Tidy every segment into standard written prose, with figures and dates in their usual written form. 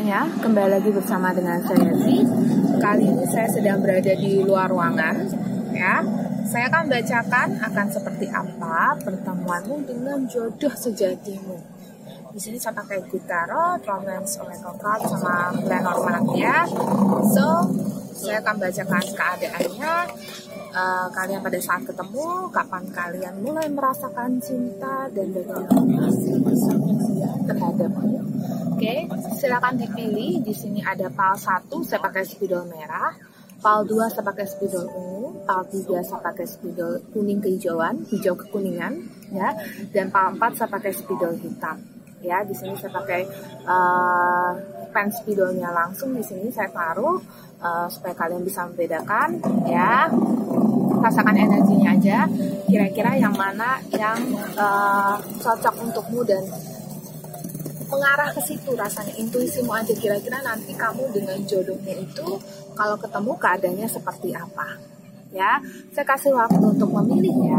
semuanya, kembali lagi bersama dengan saya Zi. Kali ini saya sedang berada di luar ruangan, ya. Saya akan bacakan akan seperti apa pertemuanmu dengan jodoh sejatimu. Di sini saya pakai good tarot, romance oracle card sama Lenormand ya. So, saya akan bacakan keadaannya. Kalian pada saat ketemu, kapan kalian mulai merasakan cinta dan bagaimana terhadapmu. Oke, silakan dipilih. Di sini ada pal 1 saya pakai spidol merah, pal 2 saya pakai spidol ungu, pal 3 saya pakai spidol kuning kehijauan, hijau kekuningan, ya. Dan pal 4 saya pakai spidol hitam. Ya, di sini saya pakai pen spidolnya langsung di sini saya taruh supaya kalian bisa membedakan, ya. Rasakan energinya aja, kira-kira yang mana yang cocok untukmu dan mengarah ke situ rasanya, intuisimu aja kira-kira nanti kamu dengan jodohnya itu kalau ketemu keadaannya seperti apa, ya. Saya kasih waktu untuk memilih ya.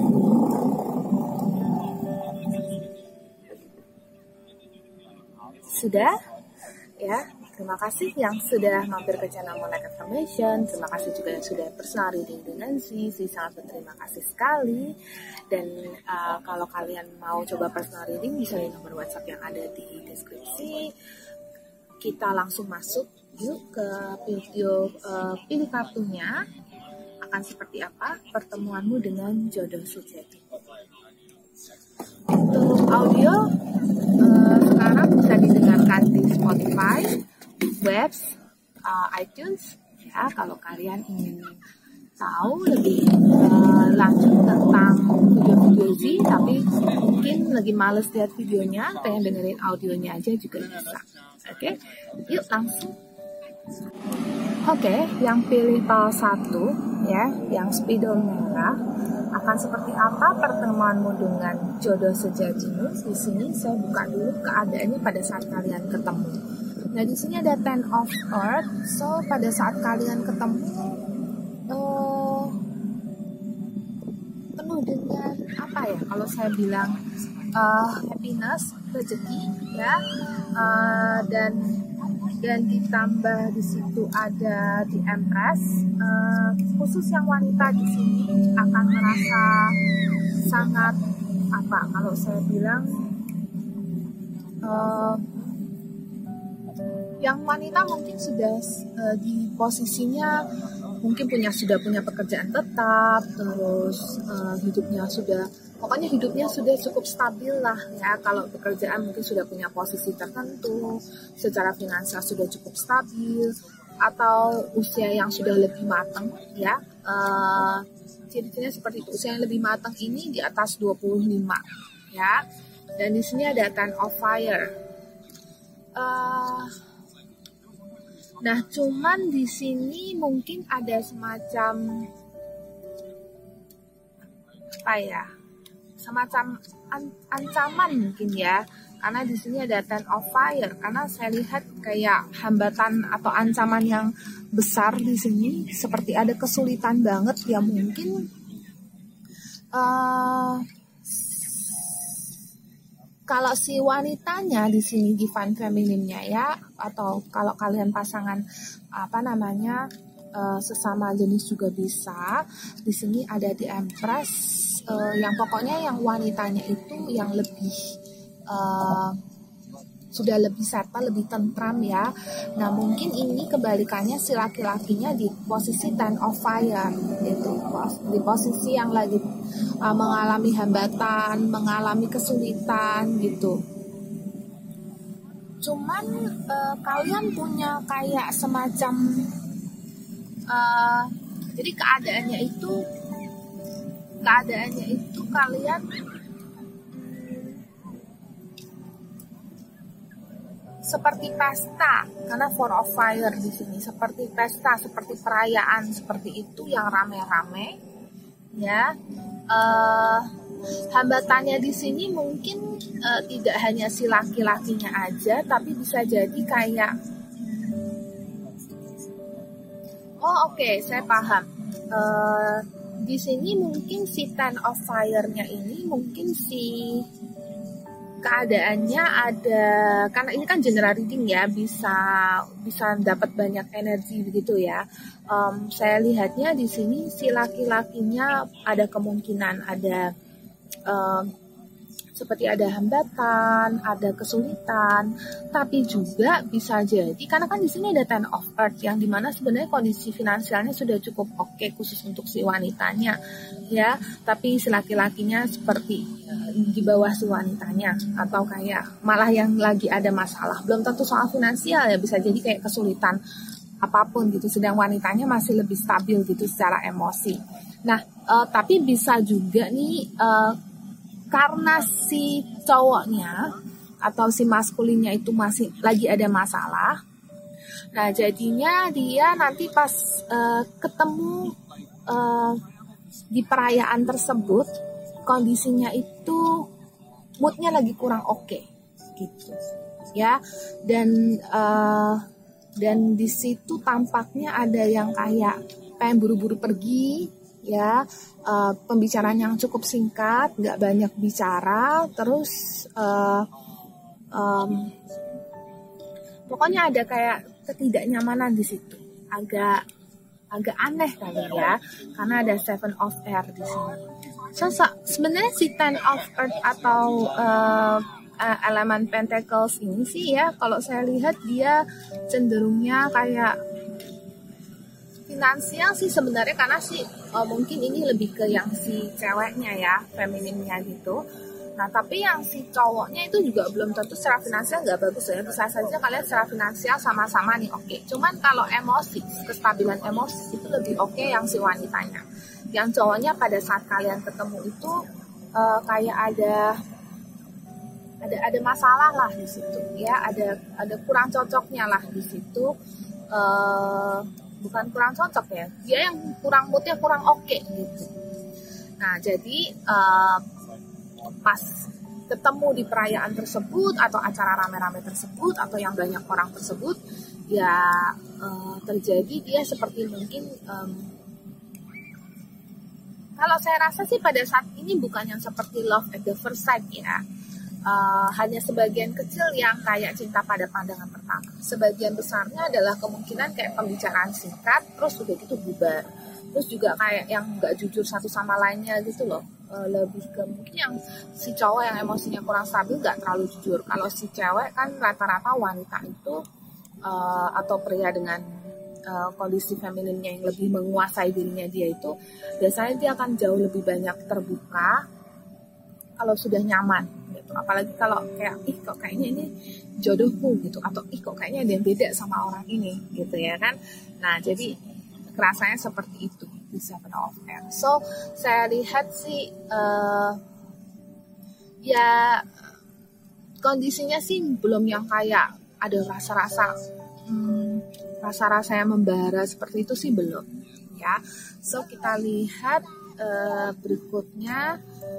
Sudah? Ya, terima kasih yang sudah mampir ke channel Moonlight Affirmation. Terima kasih juga yang sudah personal reading dengan Zi sangat berterima kasih sekali. Dan kalau kalian mau coba personal reading bisa di nomor WhatsApp yang ada di deskripsi. Kita langsung masuk yuk ke video pilih kartunya. Akan seperti apa pertemuanmu dengan jodoh sejati. Untuk audio sekarang bisa didengarkan di Spotify, Webs, iTunes. Ya, kalau kalian ingin tahu lebih lanjut tentang video-video Z, tapi mungkin lagi males lihat videonya, pengen dengerin audionya aja juga bisa. Oke, yuk langsung. Oke, yang pilih pal 1 ya, yang spidol merah. Akan seperti apa pertemuanmu dengan jodoh sejatimu? Di sini saya buka dulu keadaannya pada saat kalian ketemu. Nah, di sini ada Ten of Earth. So, pada saat kalian ketemu penuh dengan apa ya? Kalau saya bilang happiness, rezeki, ya, dan ditambah di situ ada di Empress. Khusus yang wanita di sini akan merasa sangat apa? Kalau saya bilang yang wanita mungkin sudah di posisinya mungkin sudah punya pekerjaan tetap, terus pokoknya hidupnya sudah cukup stabil lah ya. Kalau pekerjaan mungkin sudah punya posisi tertentu, secara finansial sudah cukup stabil, atau usia yang sudah lebih matang ya. Ciri-cirinya seperti itu. Usia yang lebih matang ini di atas 25 ya. Dan di sini ada Ten of Fire. Nah, cuman di sini mungkin ada semacam apa ya? Semacam ancaman mungkin ya. Karena di sini ada Ten of Fire. Karena saya lihat kayak hambatan atau ancaman yang besar di sini, seperti ada kesulitan banget ya mungkin. Kalau si wanitanya di sini divine femininnya ya, atau kalau kalian pasangan sesama jenis juga bisa. Di sini ada di Empress, yang pokoknya yang wanitanya itu yang lebih sudah lebih settle, lebih tentram ya. Nah, mungkin ini kebalikannya si laki-lakinya di posisi Ten of Fire gitu, di posisi yang lagi mengalami hambatan, mengalami kesulitan gitu. Cuman kalian punya kayak semacam jadi keadaannya itu kalian seperti pesta, karena Four of Fire di sini seperti pesta, seperti perayaan, seperti itu yang rame-rame, ya. Hambatannya di sini mungkin tidak hanya si laki-lakinya aja, tapi bisa jadi kayak, saya paham. Di sini mungkin si Ten of Fire-nya ini mungkin si keadaannya ada, karena ini kan general reading ya, bisa dapat banyak energi begitu ya. Saya lihatnya di sini si laki-lakinya ada kemungkinan ada seperti ada hambatan, ada kesulitan, tapi juga bisa jadi karena kan di sini ada Ten of Earth yang dimana sebenarnya kondisi finansialnya sudah cukup oke khusus untuk si wanitanya ya, tapi si laki-lakinya seperti di bawah si wanitanya atau kayak malah yang lagi ada masalah, belum tentu soal finansial ya, bisa jadi kayak kesulitan apapun gitu, sedang wanitanya masih lebih stabil gitu secara emosi. Nah, tapi bisa juga nih karena si cowoknya atau si maskulinnya itu masih lagi ada masalah. Nah, jadinya dia nanti pas ketemu di perayaan tersebut, kondisinya itu moodnya lagi kurang oke, gitu ya. Dan di situ tampaknya ada yang kayak pengen buru-buru pergi. Ya, pembicaraan yang cukup singkat, nggak banyak bicara, terus pokoknya ada kayak ketidaknyamanan di situ, agak aneh kali ya, karena ada Seven of Air di sini. So, sebenarnya si Ten of Earth atau elemen Pentacles ini sih ya, kalau saya lihat dia cenderungnya kayak finansial sih sebenarnya, karena sih mungkin ini lebih ke yang si ceweknya ya, femininnya gitu. Nah, tapi yang si cowoknya itu juga belum tentu secara finansial nggak bagus ya. Bisa saja kalian secara finansial sama-sama nih oke. Cuman kalau emosi, kestabilan emosi itu lebih oke yang si wanitanya. Yang cowoknya pada saat kalian ketemu itu kayak ada masalah lah di situ ya, ada kurang cocoknya lah di situ. Bukan kurang cocok ya, dia yang kurang moodnya kurang oke gitu. Nah, jadi pas ketemu di perayaan tersebut atau acara rame-rame tersebut atau yang banyak orang tersebut ya, terjadi dia seperti mungkin kalau saya rasa sih pada saat ini bukan yang seperti love at the first sight ya. Hanya sebagian kecil yang kayak cinta pada pandangan pertama. Sebagian besarnya adalah kemungkinan kayak pembicaraan singkat, terus udah gitu bubar. Terus juga kayak yang nggak jujur satu sama lainnya gitu loh. Lebih ke mungkin yang si cowok yang emosinya kurang stabil nggak terlalu jujur. Kalau si cewek kan rata-rata wanita itu atau pria dengan kondisi femininnya yang lebih menguasai dirinya dia itu, biasanya dia akan jauh lebih banyak terbuka kalau sudah nyaman. Apalagi kalau kayak kok kayaknya ini jodohku gitu, atau kok kayaknya ada yang beda sama orang ini gitu ya kan. Nah, jadi kerasanya seperti itu di Seven of Air. So saya lihat sih ya kondisinya sih belum yang kayak ada rasa-rasa yang membara seperti itu sih, belum ya. So kita lihat berikutnya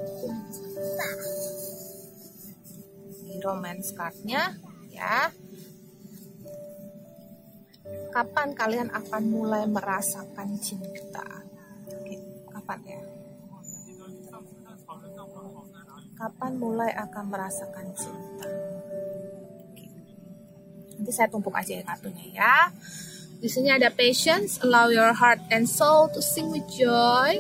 romance card-nya ya. Kapan kalian akan mulai merasakan cinta? Oke, kapan ya? Kapan mulai akan merasakan cinta? Oke. Nanti saya tumpuk aja ya kartunya ya. Di sini ada patience, allow your heart and soul to sing with joy.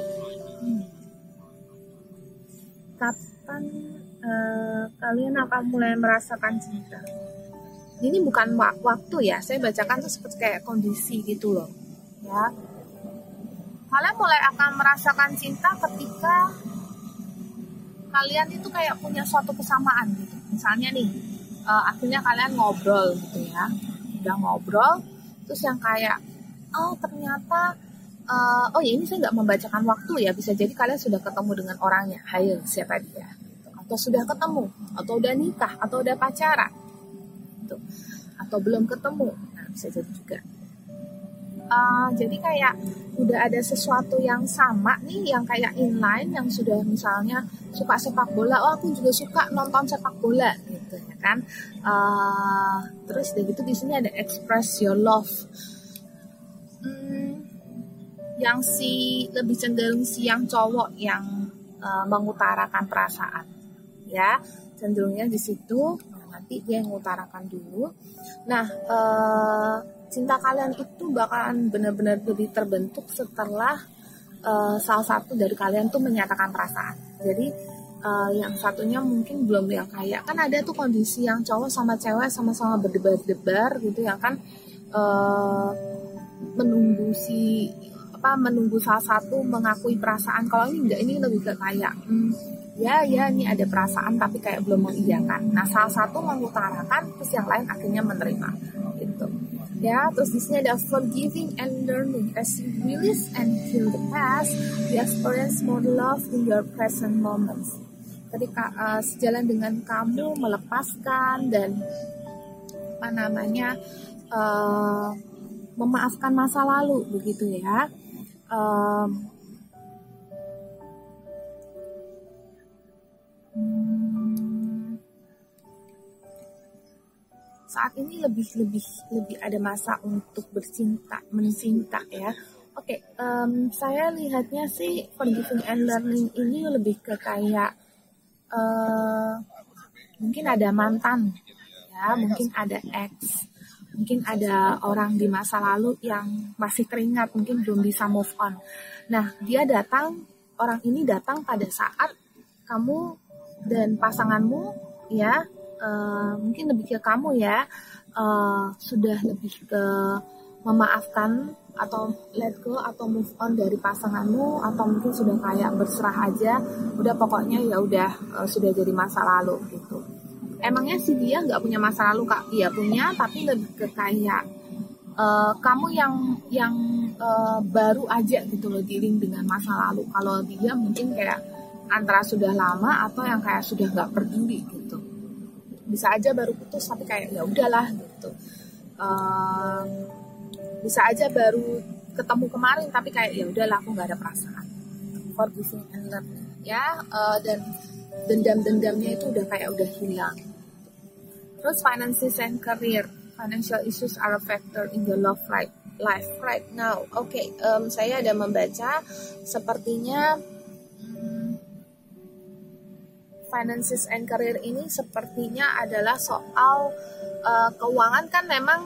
Kapan kalian akan mulai merasakan cinta? Ini bukan waktu ya, saya bacakan tuh seperti kayak kondisi gitu loh ya. Kalian mulai akan merasakan cinta ketika kalian itu kayak punya suatu kesamaan gitu. Misalnya nih, akhirnya kalian ngobrol gitu ya, udah ngobrol, terus yang kayak ternyata oh ya, ini saya nggak membacakan waktu ya, bisa jadi kalian sudah ketemu dengan orangnya, siapa dia, atau sudah ketemu, atau udah nikah, atau udah pacaran, gitu. Atau belum ketemu, nah bisa jadi juga. Jadi kayak udah ada sesuatu yang sama nih, yang kayak inline, yang sudah misalnya suka sepak bola, aku juga suka nonton sepak bola, gitu ya kan. Terus udah gitu di sini ada express your love. Yang lebih cenderung si yang cowok yang mengutarakan perasaan. Ya, cenderungnya di situ. Nanti dia yang mengutarakan dulu. Nah, cinta kalian itu bakalan benar-benar lebih terbentuk setelah salah satu dari kalian tuh menyatakan perasaan. Jadi yang satunya mungkin belum, yang kayak kan ada tuh kondisi yang cowok sama cewek sama-sama berdebar-debar gitu ya kan, menunggu salah satu mengakui perasaan. Kalau ini enggak, ini lebih ke kayak ya ini ada perasaan tapi kayak belum mengiyakan. Nah, salah satu mengutarakan terus yang lain akhirnya menerima gitu. Ya, terus di sini ada forgiving and learning. As you release and heal the past, you experience more love in your present moments. Ketika sejalan dengan kamu melepaskan dan memaafkan masa lalu begitu ya. Saat ini lebih ada masa untuk mencinta ya. Oke, saya lihatnya sih forgiving and learning ini lebih ke kayak mungkin ada mantan ya, mungkin ada ex, mungkin ada orang di masa lalu yang masih teringat, mungkin belum bisa move on. Nah, orang ini datang pada saat kamu dan pasanganmu ya, mungkin lebih ke kamu ya, sudah lebih ke memaafkan atau let go atau move on dari pasanganmu, atau mungkin sudah kayak berserah aja, udah pokoknya ya udah, sudah jadi masa lalu gitu. Emangnya sih dia nggak punya masa lalu Kak? Dia punya, tapi lebih ke kayak kamu yang baru aja gitu loh, dealing dengan masa lalu. Kalau dia mungkin kayak antara sudah lama atau yang kayak sudah nggak peduli gitu. Bisa aja baru putus tapi kayak ya udahlah gitu. Bisa aja baru ketemu kemarin tapi kayak ya udahlah, aku nggak ada perasaan. Forgiving and learning ya, dan dendam-dendamnya itu udah hilang. Terus finances and career, financial issues are a factor in the love life right now. Oke, saya ada membaca sepertinya finances and career ini sepertinya adalah soal keuangan. Kan memang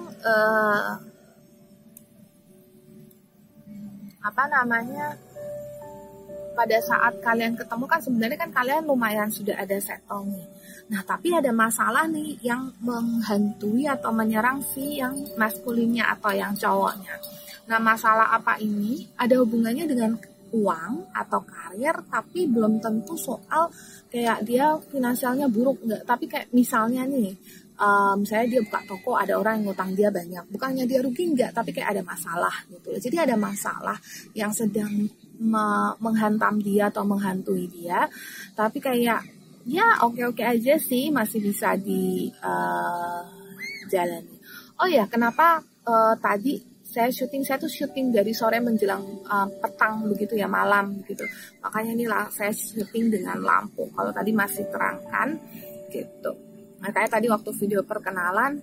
pada saat kalian ketemu kan sebenarnya kan kalian lumayan sudah ada settle nih. Nah, tapi ada masalah nih yang menghantui atau menyerang si yang maskulinnya atau yang cowoknya. Nah, masalah apa ini? Ada hubungannya dengan uang atau karir, tapi belum tentu soal kayak dia finansialnya buruk, enggak. Tapi kayak misalnya nih, misalnya dia buka toko, ada orang yang ngutang dia banyak. Bukannya dia rugi, enggak, tapi kayak ada masalah gitu. Jadi ada masalah yang sedang menghantam dia atau menghantui dia, tapi kayak ya oke aja sih, masih bisa dijalani. Oh ya, kenapa tadi saya tuh syuting dari sore menjelang petang begitu ya, malam gitu. Makanya ini saya syuting dengan lampu. Kalau tadi masih terang kan gitu. Makanya tadi waktu video perkenalan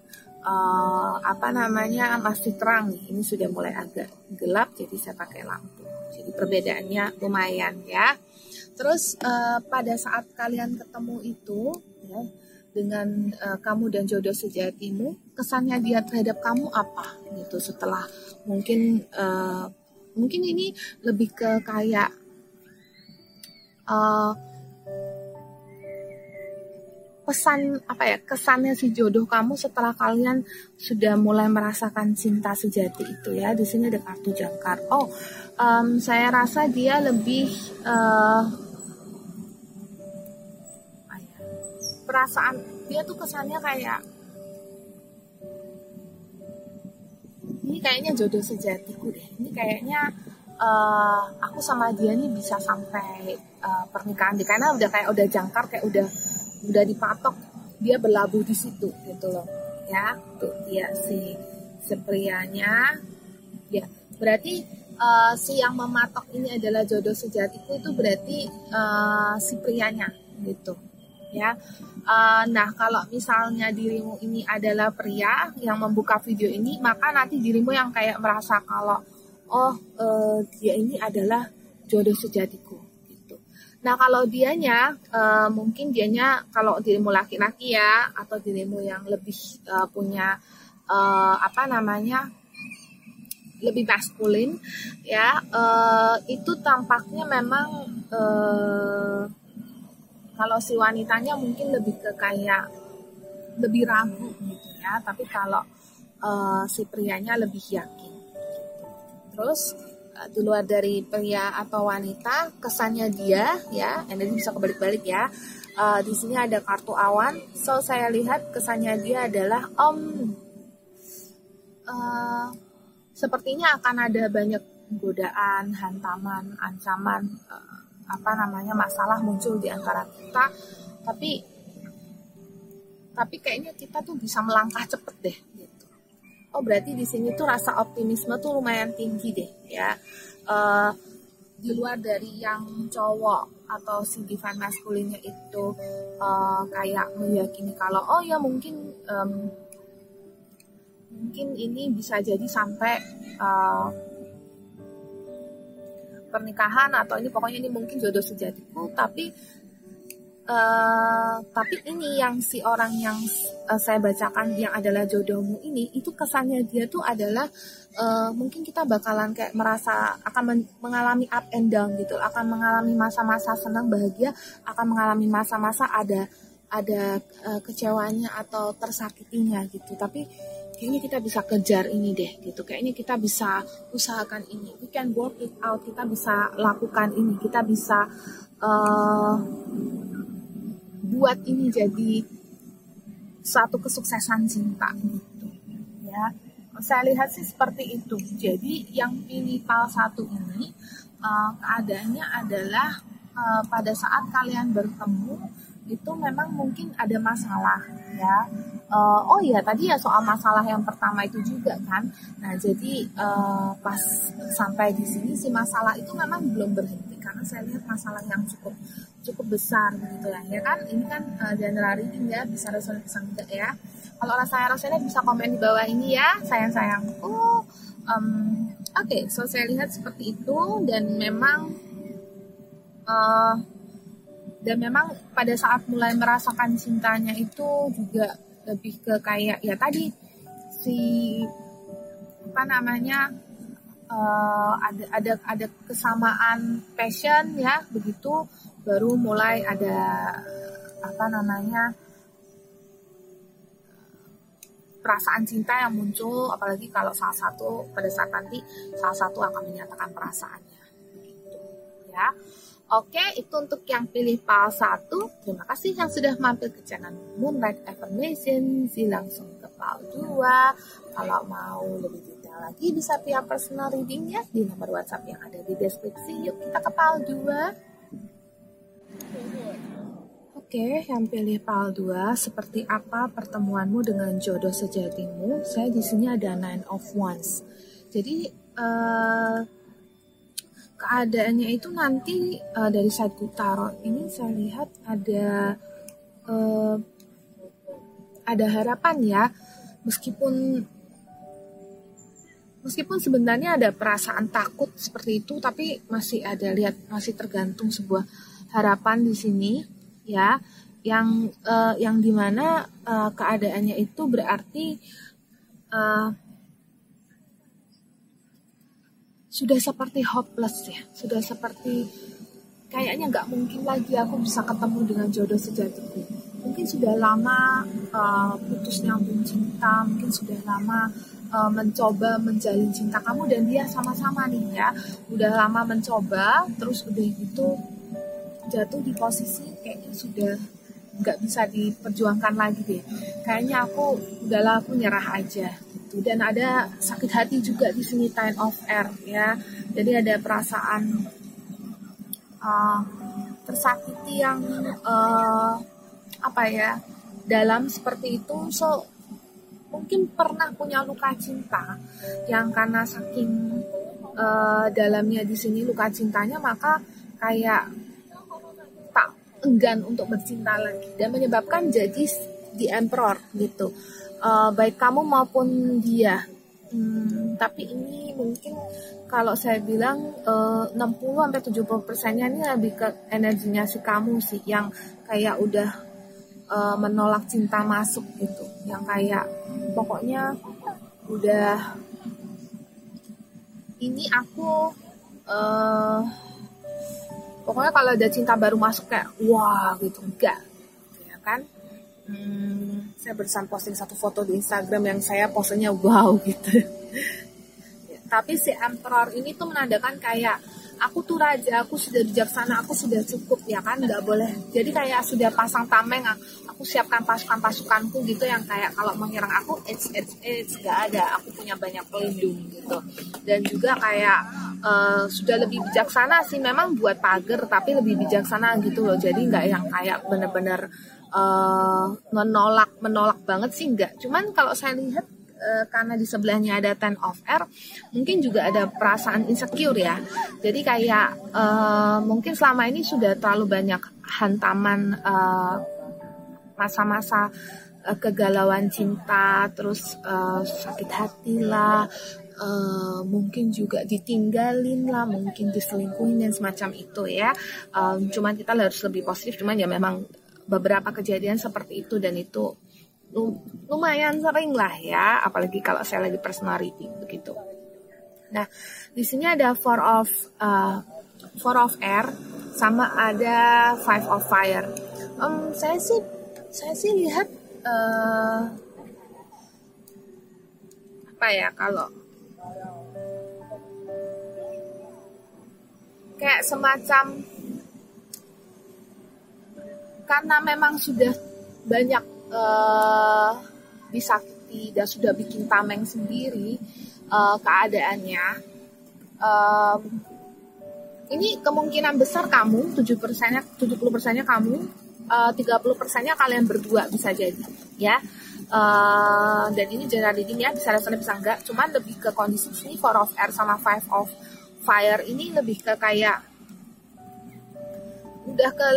masih terang nih. Ini sudah mulai agak gelap, jadi saya pakai lampu. Jadi perbedaannya lumayan ya. Terus pada saat kalian ketemu itu ya, dengan kamu dan jodoh sejatimu, kesannya dia terhadap kamu apa gitu setelah mungkin ini lebih ke kayak kesannya si jodoh kamu setelah kalian sudah mulai merasakan cinta sejati itu ya. Di sini ada kartu jangkar. Saya rasa dia lebih perasaan dia tuh kesannya kayak ini kayaknya jodoh sejatiku deh. Ini kayaknya aku sama dia nih bisa sampai pernikahan deh, karena udah jangkar, kayak udah dipatok, dia berlabuh di situ gitu loh ya. Tuh dia si prianya ya, berarti si yang mematok ini adalah jodoh sejatiku, itu berarti si prianya gitu ya. Nah, kalau misalnya dirimu ini adalah pria yang membuka video ini, maka nanti dirimu yang kayak merasa kalau dia ini adalah jodoh sejatiku gitu. Nah, kalau dianya mungkin dianya kalau dirimu laki-laki ya, atau dirimu yang lebih punya apa namanya, lebih maskulin ya, itu tampaknya memang kalau si wanitanya mungkin lebih ke kayak lebih ragu gitu ya, tapi kalau si prianya lebih yakin. Terus di luar dari pria atau wanita, kesannya dia ya, ini bisa kebalik-balik ya. Di sini ada kartu awan, so saya lihat kesannya dia adalah sepertinya akan ada banyak godaan, hantaman, ancaman, apa namanya, masalah muncul di antara kita. Tapi kayaknya kita tuh bisa melangkah cepet deh gitu. Oh, berarti di sini tuh rasa optimisme tuh lumayan tinggi deh ya. Di luar dari yang cowok atau si divine masculine-nya itu kayak meyakini kalau oh ya mungkin ini bisa jadi sampai pernikahan, atau ini pokoknya ini mungkin jodoh sejatiku, tapi ini yang si orang yang saya bacakan yang adalah jodohmu ini, itu kesannya dia tuh adalah mungkin kita bakalan kayak merasa akan mengalami up and down gitu, akan mengalami masa-masa senang bahagia, akan mengalami masa-masa ada kecewanya atau tersakitinya gitu. Tapi kayaknya kita bisa kejar ini deh gitu, kayaknya kita bisa usahakan ini, we can work it out, kita bisa lakukan ini, kita bisa buat ini jadi suatu kesuksesan cinta gitu ya. Saya lihat sih seperti itu. Jadi yang pilih PAL 1 ini keadaannya adalah pada saat kalian bertemu itu memang mungkin ada masalah ya. Oh iya, tadi ya soal masalah yang pertama itu juga kan. Nah, jadi pas sampai di sini si masalah itu memang belum berhenti, karena saya lihat masalah yang cukup besar gitu ya kan. Ini kan general reading ya, bisa resonate bisa enggak ya. Kalau rasanya resonate bisa komen di bawah ini ya, sayang-sayangku. Oke, so saya lihat seperti itu, dan memang pada saat mulai merasakan cintanya itu juga lebih ke kayak ya tadi si apa namanya, ada kesamaan passion ya, begitu baru mulai ada apa namanya perasaan cinta yang muncul, apalagi kalau pada saat nanti salah satu akan menyatakan perasaannya begitu ya. Oke, itu untuk yang pilih PAL 1. Terima kasih yang sudah mampir ke channel Moonlight Affirmation. Langsung ke PAL 2. Kalau mau lebih detail lagi bisa via personal reading ya di nomor WhatsApp yang ada di deskripsi. Yuk kita ke PAL 2. Oke, yang pilih PAL 2, seperti apa pertemuanmu dengan jodoh sejatimu? Saya di sini ada 9 of Wands. Jadi keadaannya itu nanti dari side tarot ini saya lihat ada harapan ya, meskipun sebenarnya ada perasaan takut seperti itu, tapi masih tergantung sebuah harapan di sini ya, yang dimana keadaannya itu berarti sudah seperti hopeless ya, sudah seperti kayaknya nggak mungkin lagi aku bisa ketemu dengan jodoh sejatiku. Mungkin sudah lama putus nyambung cinta, mungkin sudah lama mencoba menjalin cinta kamu dan dia sama-sama nih ya, udah lama mencoba, terus udah gitu jatuh di posisi kayaknya sudah nggak bisa diperjuangkan lagi deh. Kayaknya aku nyerah aja. Dan ada sakit hati juga di sini, 10 of Air ya. Jadi ada perasaan tersakiti yang dalam seperti itu. So mungkin pernah punya luka cinta yang karena saking dalamnya di sini luka cintanya, maka kayak tak enggan untuk bercinta lagi dan menyebabkan jadi the emperor gitu. Baik kamu maupun dia Tapi ini mungkin kalau saya bilang 60-70%-nya ini lebih ke energinya si kamu sih, yang kayak udah menolak cinta masuk gitu, yang kayak pokoknya udah ini aku pokoknya kalau ada cinta baru masuk kayak wah gitu, enggak ya kan. Saya barusan posting satu foto di Instagram yang saya posenya wow gitu. Tapi si Emperor ini tuh menandakan kayak aku tuh raja, aku sudah bijaksana, aku sudah cukup ya kan, nggak boleh. Jadi kayak sudah pasang tameng, aku siapkan pasukan-pasukanku gitu yang kayak kalau menyerang aku, nggak ada, aku punya banyak pelindung gitu. Dan juga kayak sudah lebih bijaksana sih, memang buat pagar tapi lebih bijaksana gitu loh. Jadi nggak yang kayak bener-bener menolak banget sih, enggak. Cuman kalau saya lihat karena di sebelahnya ada Ten of Air, mungkin juga ada perasaan insecure ya. Jadi kayak mungkin selama ini sudah terlalu banyak hantaman masa-masa kegalauan cinta, terus sakit hati lah, mungkin juga ditinggalin lah, mungkin diselingkuhin dan semacam itu ya. Cuman kita harus lebih positif, cuman ya memang beberapa kejadian seperti itu, dan itu lumayan sering lah ya, apalagi kalau saya lagi personality begitu. Nah, di sini ada four of air sama ada 5 of fire. Saya sih lihat apa ya, kalau kayak semacam karena memang sudah banyak disakiti dan sudah bikin tameng sendiri keadaannya. Ini kemungkinan besar kamu 70%-nya kamu, 30%-nya kalian berdua bisa jadi ya. Dan ini general reading ya, bisa rasanya bisa enggak, cuman lebih ke kondisi sini 4 of air sama 5 of fire ini lebih ke kayak udah ke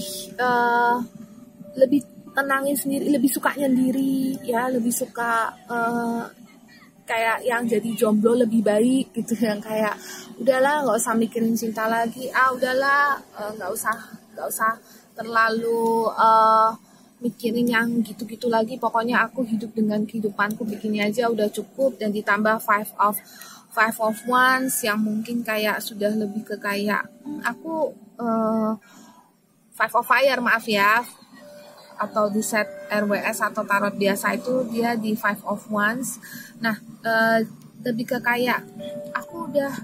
lebih tenangin sendiri, lebih suka nyendiri ya, lebih suka kayak yang jadi jomblo lebih baik gitu, yang kayak udahlah nggak usah mikirin cinta lagi, udahlah nggak usah terlalu mikirin yang gitu-gitu lagi, pokoknya aku hidup dengan kehidupanku begini aja udah cukup. Dan ditambah five of wands yang mungkin kayak sudah lebih ke kayak aku 5 of fire, maaf ya, atau di set RWS atau tarot biasa itu dia di 5 of wands. Nah, lebih ke kayak aku udah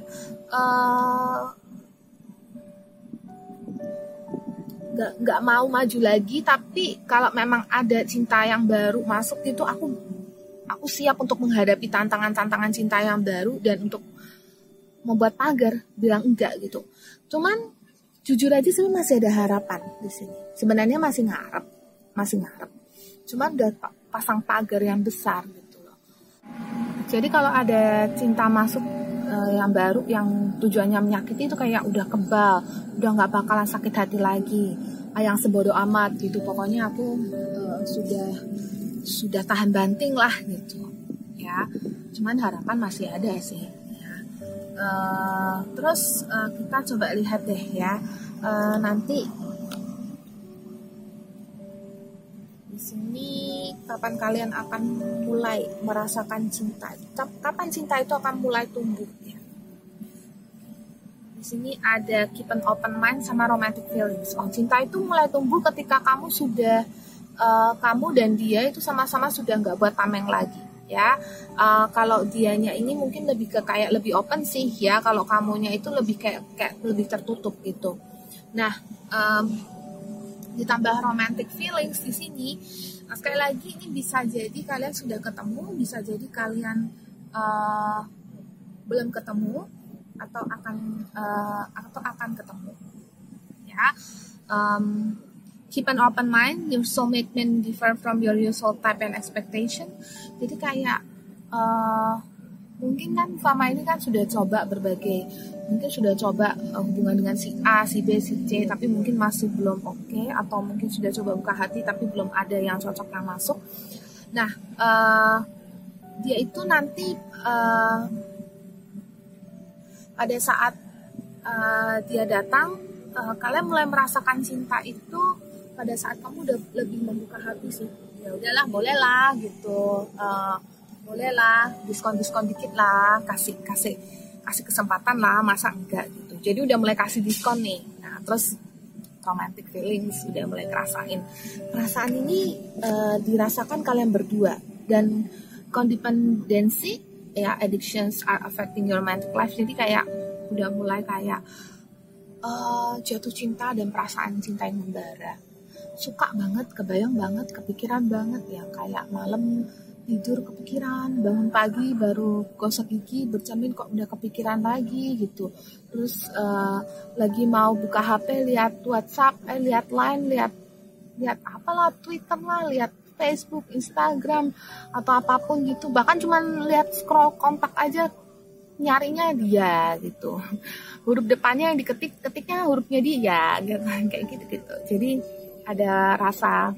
nggak mau maju lagi, tapi kalau memang ada cinta yang baru masuk itu aku siap untuk menghadapi tantangan cinta yang baru dan untuk membuat pagar bilang enggak gitu. Cuman jujur aja sih masih ada harapan di sini. Sebenarnya masih ngarep. Cuman udah pasang pagar yang besar gitu loh. Jadi kalau ada cinta masuk yang baru yang tujuannya menyakiti itu kayak udah kebal, udah nggak bakalan sakit hati lagi, yang sebodoh amat gitu. Pokoknya aku sudah tahan banting lah gitu ya. Cuman harapan masih ada sih ya. Terus kita coba lihat deh ya, nanti di sini kapan kalian akan mulai merasakan cinta, kapan cinta itu akan mulai tumbuh ya. Di sini ada keep an open mind sama romantic feelings. Cinta itu mulai tumbuh ketika kamu sudah kamu dan dia itu sama-sama sudah nggak buat tameng lagi ya. Kalau dianya ini mungkin lebih ke kayak lebih open sih ya, kalau kamunya itu lebih kayak lebih tertutup gitu. Nah, ditambah romantic feelings di sini, sekali lagi ini bisa jadi kalian sudah ketemu, bisa jadi kalian belum ketemu atau akan ketemu ya. Keep an open mind, your soulmate may differ from your usual type and expectation. Jadi kayak mungkin kan selama ini kan sudah coba mungkin sudah coba hubungan dengan si A, si B, si C, tapi mungkin masih belum oke, atau mungkin sudah coba buka hati tapi belum ada yang cocok yang masuk. Nah, dia itu nanti pada saat dia datang, kalian mulai merasakan cinta itu pada saat kamu udah lebih membuka hati sih. Ya udahlah, bolehlah gitu, bolehlah diskon dikit lah, kasih kesempatan lah, masa enggak gitu. Jadi udah mulai kasih diskon nih. Nah terus romantic feelings udah mulai kerasain. Perasaan ini dirasakan kalian berdua, dan codependency ya, addictions are affecting your romantic life. Jadi kayak udah mulai kayak jatuh cinta dan perasaan cinta yang membara. Suka banget, kebayang banget, kepikiran banget ya, kayak malam tidur kepikiran, bangun pagi baru gosok gigi bercermin kok udah kepikiran lagi gitu. Terus lagi mau buka HP, lihat WhatsApp, lihat Line, lihat apalah, Twitter lah, lihat Facebook, Instagram atau apapun gitu. Bahkan cuman lihat scroll kontak aja nyarinya dia gitu. Huruf depannya yang ketiknya hurufnya dia gitu, kayak gitu. Jadi ada rasa,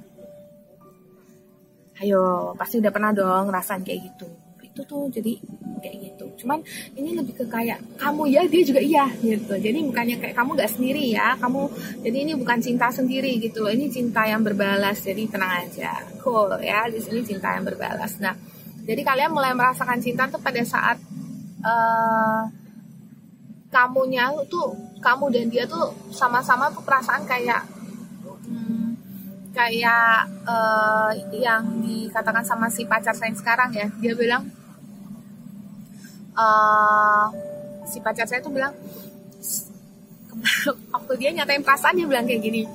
ayo pasti udah pernah dong ngerasain kayak gitu. Itu tuh jadi kayak gitu. Cuman ini lebih ke kayak kamu ya, dia juga iya gitu. Jadi bukannya kayak kamu gak sendiri ya, kamu, jadi ini bukan cinta sendiri gitu loh. Ini cinta yang berbalas. Jadi tenang aja, cool ya. Di sini cinta yang berbalas. Nah, jadi kalian mulai merasakan cinta tuh pada saat kamu dan dia tuh sama-sama tuh perasaan kayak yang dikatakan sama si pacar saya yang sekarang ya. Dia bilang, si pacar saya tuh bilang, waktu dia nyatain perasaan, dia bilang kayak gini,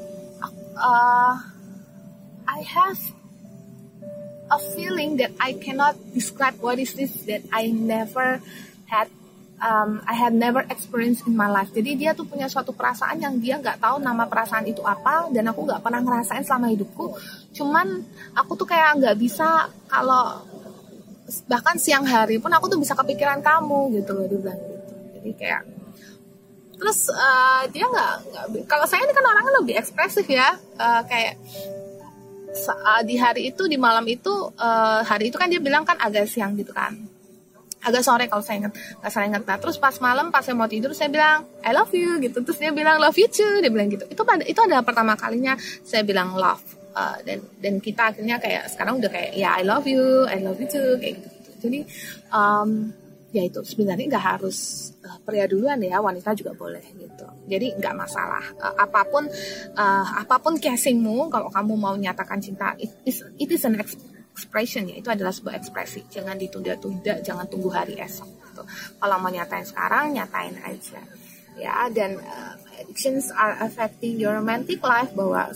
I have a feeling that I cannot describe what is this that I had never experienced in my life. Jadi dia tuh punya suatu perasaan yang dia nggak tahu nama perasaan itu apa, dan aku nggak pernah ngerasain selama hidupku. Cuman aku tuh kayak nggak bisa, kalau bahkan siang hari pun aku tuh bisa kepikiran kamu gitu loh, dia bilang gitu. Jadi kayak terus dia nggak, kalau saya ini kan orangnya lebih ekspresif ya, kayak di hari itu, di malam itu, hari itu kan dia bilang kan agak siang gitu kan, agak sore kalau saya ingat, nggak salah ingat. Nah terus pas malam, pas saya mau tidur, saya bilang I love you gitu. Terus dia bilang love you too, dia bilang gitu. Itu adalah pertama kalinya saya bilang love, dan kita akhirnya kayak sekarang udah kayak ya I love you too kayak gitu. Jadi ya itu sebenarnya nggak harus pria duluan ya, wanita juga boleh gitu. Jadi nggak masalah, apapun casingmu, kalau kamu mau nyatakan cinta, it is an expression ya, itu adalah sebuah ekspresi. Jangan ditunda-tunda, jangan tunggu hari esok gitu. Kalau mau nyatain sekarang, nyatain aja ya. Dan addictions are affecting your romantic life, bahwa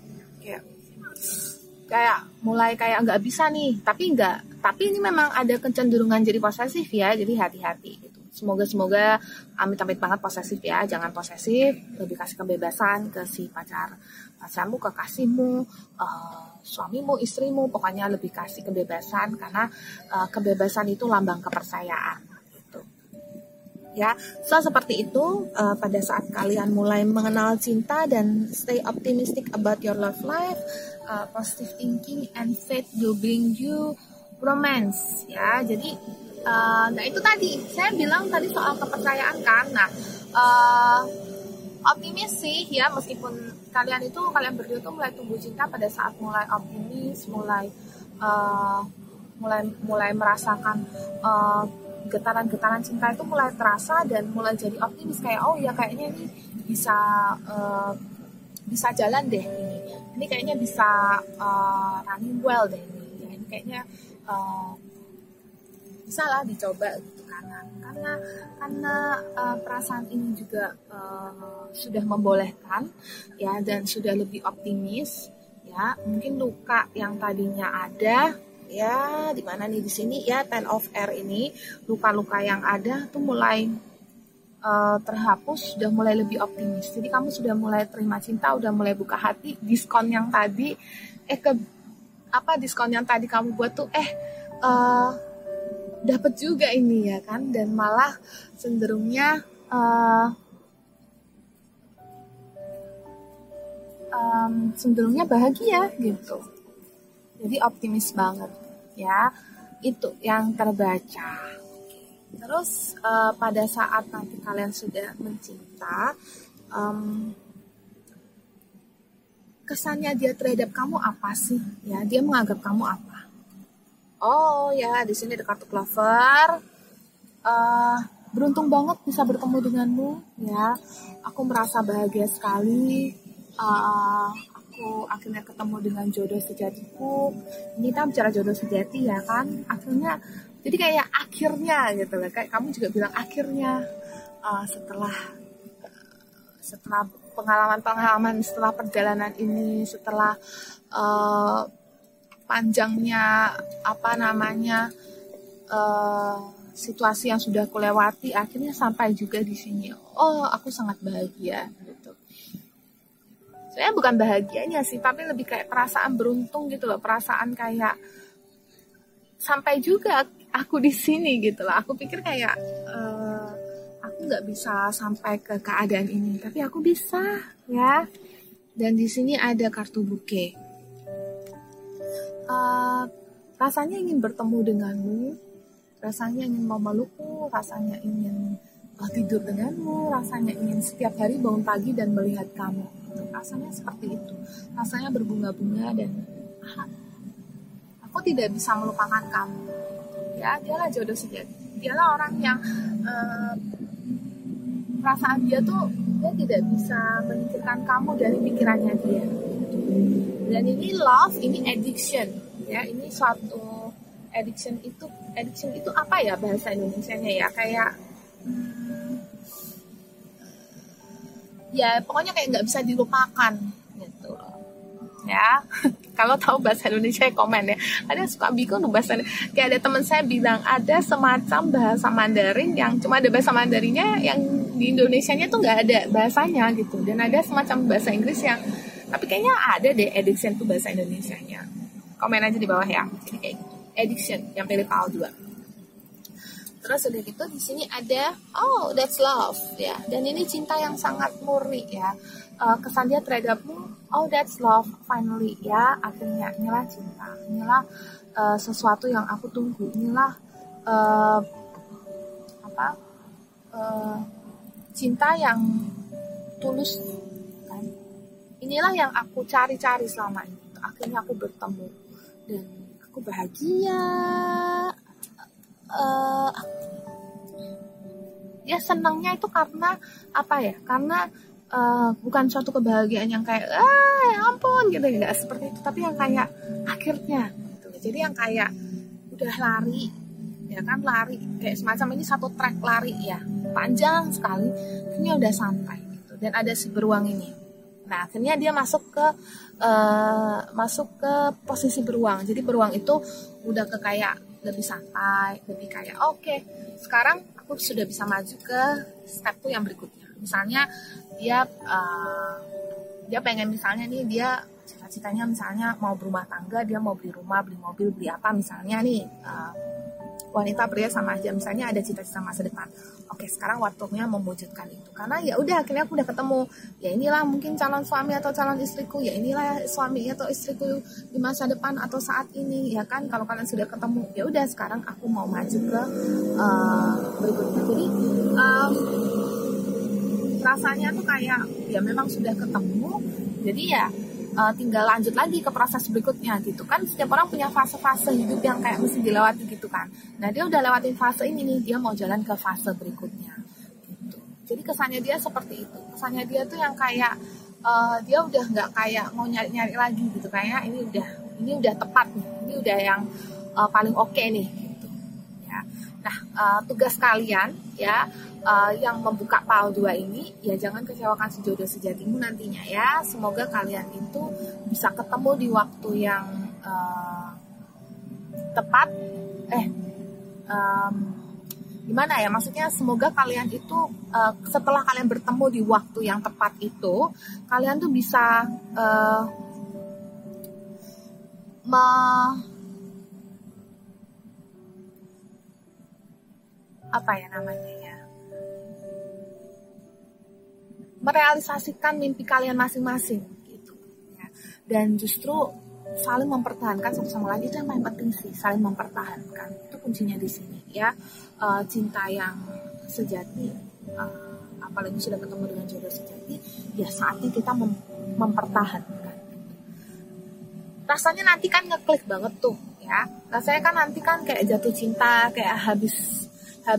kayak mulai kayak nggak bisa nih, tapi ini memang ada kecenderungan jadi posesif ya. Jadi hati-hati gitu. Semoga amit-amit banget posesif ya, jangan posesif. Lebih kasih kebebasan ke si pacarmu, kekasihmu, suamimu, istrimu, pokoknya lebih kasih kebebasan, karena kebebasan itu lambang kepercayaan gitu. Ya, seperti itu pada saat kalian mulai mengenal cinta dan stay optimistic about your love life, positive thinking and faith will bring you romance ya. Jadi nah itu tadi saya bilang tadi soal kepercayaan kan. Nah optimis sih ya, meskipun kalian berdua tuh mulai tumbuh cinta pada saat mulai optimis, mulai merasakan getaran-getaran cinta itu mulai terasa, dan mulai jadi optimis kayak oh ya kayaknya ini bisa jalan deh, ini kayaknya bisa running well deh ini, ya, ini kayaknya bisa lah dicoba gitu, karena perasaan ini juga sudah membolehkan ya, dan sudah lebih optimis ya. Mungkin luka yang tadinya ada ya, di mana nih, di sini ya, 10 of air ini, luka-luka yang ada tuh mulai terhapus, sudah mulai lebih optimis. Jadi kamu sudah mulai terima cinta, udah mulai buka hati. Diskon yang tadi diskon yang tadi kamu buat tuh dapat juga ini ya kan, dan malah cenderungnya bahagia gitu. Jadi optimis banget ya. itu yang terbaca. Terus pada saat nanti kalian sudah mencinta, kesannya dia terhadap kamu apa sih? Ya, dia menganggap kamu apa? Oh ya, di sini ada kartu clover. Beruntung banget bisa bertemu denganmu, ya. Aku merasa bahagia sekali. Aku akhirnya ketemu dengan jodoh sejatiku. Ini kan bicara jodoh sejati ya kan? Akhirnya, jadi kayak akhirnya gitu loh. Kayak kamu juga bilang akhirnya setelah pengalaman-pengalaman, setelah perjalanan ini, setelah panjangnya situasi yang sudah aku lewati, akhirnya sampai juga di sini. Oh, aku sangat bahagia gitu. Sebenarnya bukan bahagianya sih, tapi lebih kayak perasaan beruntung gitu loh, perasaan kayak sampai juga aku di sini gitu loh. Aku pikir kayak aku nggak bisa sampai ke keadaan ini, tapi aku bisa ya. Dan di sini ada kartu bouquet. Rasanya ingin bertemu denganmu, rasanya ingin memelukmu, rasanya ingin tidur denganmu, rasanya ingin setiap hari bangun pagi dan melihat kamu. Rasanya seperti itu, rasanya berbunga-bunga dan aku tidak bisa melupakan kamu. Ya, dialah jodoh sejati. Dialah orang yang perasaan dia tidak bisa menyingkirkan kamu dari pikirannya dia. Dan ini love, ini addiction, ya, ini suatu addiction itu apa ya bahasa Indonesianya ya, kayak ya pokoknya kayak nggak bisa dilupakan gitu loh ya. Kalau tahu bahasa Indonesia komen ya, ada suka bingung tuh bahasa. Kayak ada teman saya bilang ada semacam bahasa Mandarin yang cuma ada bahasa Mandarinnya, yang di Indonesianya tuh nggak ada bahasanya gitu, dan ada semacam bahasa Inggris yang tapi kayaknya ada deh addiction tuh bahasa Indonesianya. Komen aja di bawah ya. Jadi kayak gitu. Addiction yang pilih PAL 2. Terus udah gitu di sini ada oh that's love ya. Dan ini cinta yang sangat murni ya. Kesan dia terhadapmu, oh that's love finally ya. Akhirnya inilah cinta. Inilah sesuatu yang aku tunggu. Inilah cinta yang tulus kan. Inilah yang aku cari-cari selama ini. Akhirnya aku bertemu dan aku bahagia. Ya senangnya itu karena apa ya? Karena bukan suatu kebahagiaan yang kayak ya ampun gitu, nggak seperti itu, tapi yang kayak akhirnya gitu. Jadi yang kayak udah lari ya kan, lari kayak semacam ini satu trek lari ya, panjang sekali, akhirnya udah sampai gitu. Dan ada si beruang ini. Nah akhirnya dia masuk ke posisi beruang. Jadi beruang itu udah ke kayak lebih santai, lebih kayak oke, sekarang aku sudah bisa maju ke step yang berikutnya. Misalnya dia pengen, misalnya nih dia cita-citanya misalnya mau berumah tangga, dia mau beli rumah, beli mobil, beli apa misalnya nih, wanita pria sama aja, misalnya ada cita-cita masa depan. Oke, sekarang waktunya mewujudkan itu. Karena ya udah akhirnya aku udah ketemu. Ya inilah mungkin calon suami atau calon istriku. Ya inilah suami atau istriku di masa depan atau saat ini. Ya kan, kalau kalian sudah ketemu, ya udah sekarang aku mau maju ke berikutnya. Jadi rasanya tuh kayak ya memang sudah ketemu. Jadi ya tinggal lanjut lagi ke proses berikutnya gitu kan. Setiap orang punya fase-fase hidup yang kayak mesti dilewati gitu kan. Nah dia udah lewatin fase ini nih, dia mau jalan ke fase berikutnya gitu. Jadi kesannya dia seperti itu. Kesannya dia tuh yang kayak dia udah nggak kayak mau nyari-nyari lagi gitu, kayak ini udah tepat nih, ini udah yang paling oke nih gitu ya. Nah tugas kalian ya yang membuka PAL 2 ini, ya jangan kecewakan si jodoh sejatimu nantinya ya. Semoga kalian itu bisa ketemu di waktu yang tepat. Gimana ya, maksudnya semoga kalian itu setelah kalian bertemu di waktu yang tepat itu, kalian tuh bisa merealisasikan mimpi kalian masing-masing gitu ya. Dan justru saling mempertahankan satu sama lain, itu yang paling penting sih, saling mempertahankan, itu kuncinya di sini ya. Cinta yang sejati, apalagi sudah ketemu dengan jodoh sejati, ya saatnya kita mempertahankan. Rasanya nanti kan ngeklik banget tuh ya, rasanya kan nanti kan kayak jatuh cinta, kayak habis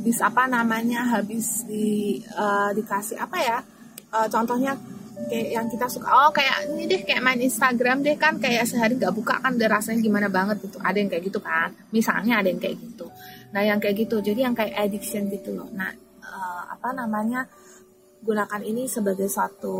dikasih apa ya, contohnya kayak yang kita suka, kayak ini deh, kayak main Instagram deh kan, kayak sehari nggak buka kan udah rasanya gimana banget gitu, ada yang kayak gitu kan, misalnya ada yang kayak gitu. Nah yang kayak gitu, jadi yang kayak addiction gitu loh. Nah gunakan ini sebagai suatu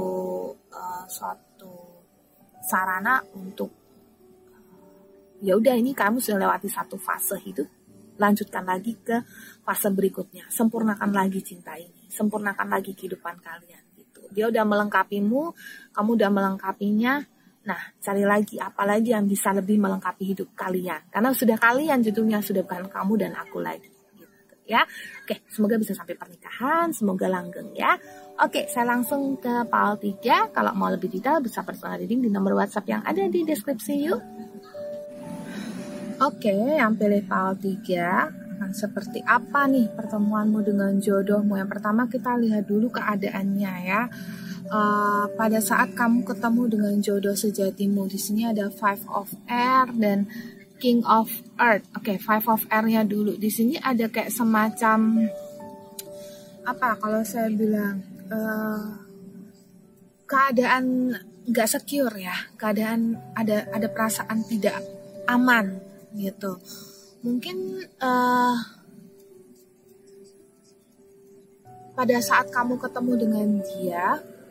sarana untuk ya udah, ini kamu sudah lewati satu fase hidup, lanjutkan lagi ke fase berikutnya, sempurnakan lagi cinta ini, sempurnakan lagi kehidupan kalian gitu. Dia udah melengkapimu, kamu udah melengkapinya. Nah, cari lagi apa lagi yang bisa lebih melengkapi hidup kalian, karena sudah kalian judulnya, sudah bukan kamu dan aku lagi gitu ya. Oke, semoga bisa sampai pernikahan, semoga langgeng ya. Oke, saya langsung ke PAL 3. Kalau mau lebih detail bisa personal reading di nomor WhatsApp yang ada di deskripsi yuk. Oke, yang pilih PAL 3 akan seperti apa nih pertemuanmu dengan jodohmu? Yang pertama kita lihat dulu keadaannya ya. Pada saat kamu ketemu dengan jodoh sejatimu, di sini ada Five of Air dan King of Earth. Oke, Five of Air-nya dulu. Di sini ada kayak semacam apa? Kalau saya bilang keadaan nggak secure ya, keadaan ada perasaan tidak aman gitu. Mungkin pada saat kamu ketemu dengan dia,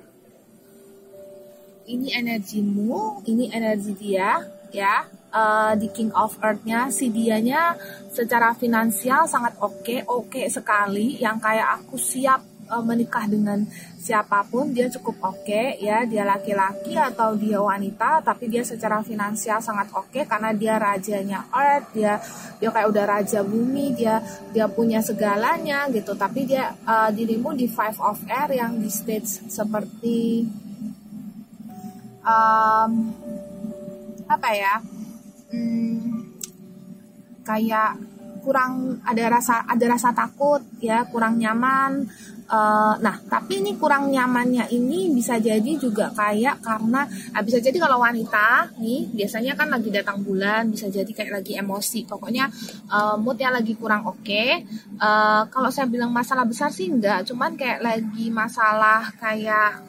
ini energimu, ini energi dia ya. Di King of Earth-nya, si dianya secara finansial sangat oke sekali, yang kayak aku siap menikah dengan siapapun, dia cukup oke ya, dia laki-laki atau dia wanita, tapi dia secara finansial sangat oke karena dia rajanya Earth, dia kayak udah raja bumi, dia punya segalanya gitu. Tapi dia dirimu di Five of Air yang di stage seperti kayak kurang ada rasa takut ya, kurang nyaman. Nah, tapi ini kurang nyamannya ini bisa jadi juga kayak karena bisa jadi kalau wanita nih biasanya kan lagi datang bulan, bisa jadi kayak lagi emosi, pokoknya moodnya lagi kurang oke. Kalau saya bilang masalah besar sih enggak, cuman kayak lagi masalah kayak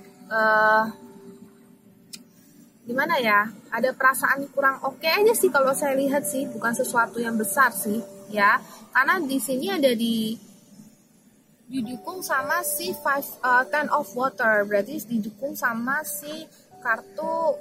gimana ya, ada perasaan kurang oke aja sih kalau saya lihat sih, bukan sesuatu yang besar sih ya, karena di sini ada didukung sama si Ten of Water, berarti didukung sama si kartu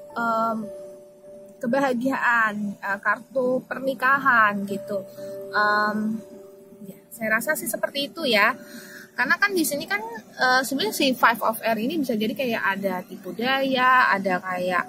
kebahagiaan, kartu pernikahan gitu. Ya, saya rasa sih seperti itu ya. Karena kan di sini kan sebenarnya si Five of Air ini bisa jadi kayak ada tipu daya, ada kayak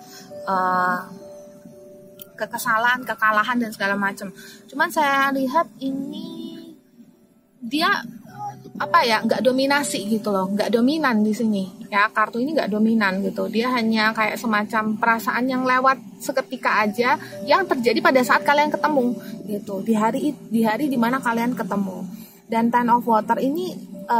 kekalahan dan segala macam. Cuman saya lihat ini dia nggak dominasi gitu loh, nggak dominan di sini ya, kartu ini nggak dominan gitu, dia hanya kayak semacam perasaan yang lewat seketika aja yang terjadi pada saat kalian ketemu gitu, di hari dimana kalian ketemu. Dan Ten of Water ini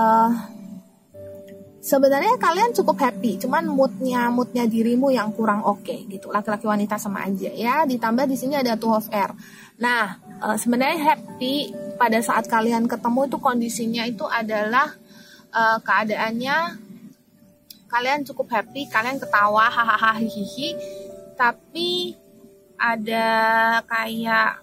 sebenarnya kalian cukup happy, cuman moodnya dirimu yang kurang oke gitu, laki-laki wanita sama aja ya. Ditambah di sini ada Two of Air. Nah, sebenarnya happy pada saat kalian ketemu itu kondisinya itu adalah keadaannya kalian cukup happy, kalian ketawa hahaha hihihi, tapi ada kayak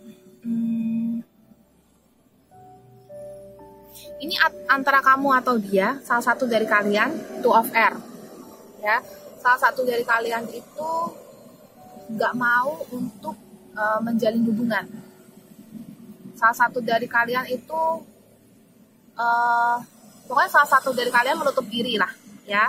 ini antara kamu atau dia, salah satu dari kalian, Two of Air ya, salah satu dari kalian itu nggak mau untuk menjalin hubungan. Salah satu dari kalian itu pokoknya salah satu dari kalian menutup diri lah ya.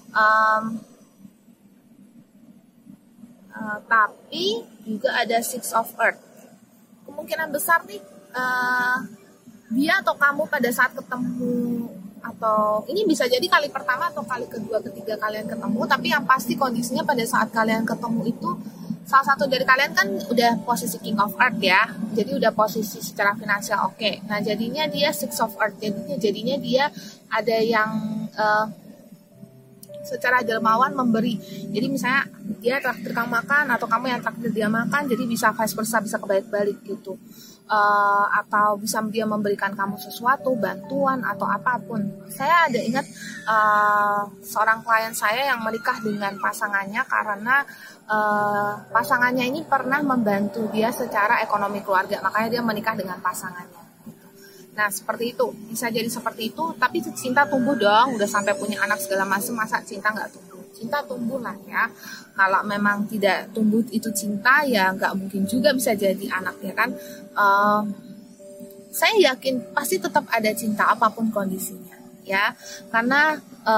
Tapi juga ada Six of Earth. Kemungkinan besar nih dia atau kamu pada saat ketemu, atau ini bisa jadi kali pertama atau kali kedua, ketiga kalian ketemu, tapi yang pasti kondisinya pada saat kalian ketemu itu salah satu dari kalian kan udah posisi King of Earth ya, jadi udah posisi secara finansial oke. Nah jadinya dia Six of Earth, jadinya dia ada yang secara dermawan memberi. Jadi misalnya dia traktir kamu makan atau kamu yang traktir dia makan, jadi bisa vice versa, bisa kebalik-balik gitu. Atau bisa dia memberikan kamu sesuatu, bantuan atau apapun. Saya ada ingat seorang klien saya yang menikah dengan pasangannya karena pasangannya ini pernah membantu dia secara ekonomi keluarga, makanya dia menikah dengan pasangannya. Nah seperti itu, bisa jadi seperti itu, tapi cinta tumbuh dong, udah sampai punya anak segala macam, masa cinta nggak tumbuh? Cinta tumbuh lah ya. Kalau memang tidak tumbuh itu cinta, ya nggak mungkin juga bisa jadi anak ya kan. Saya yakin pasti tetap ada cinta apapun kondisinya ya, karena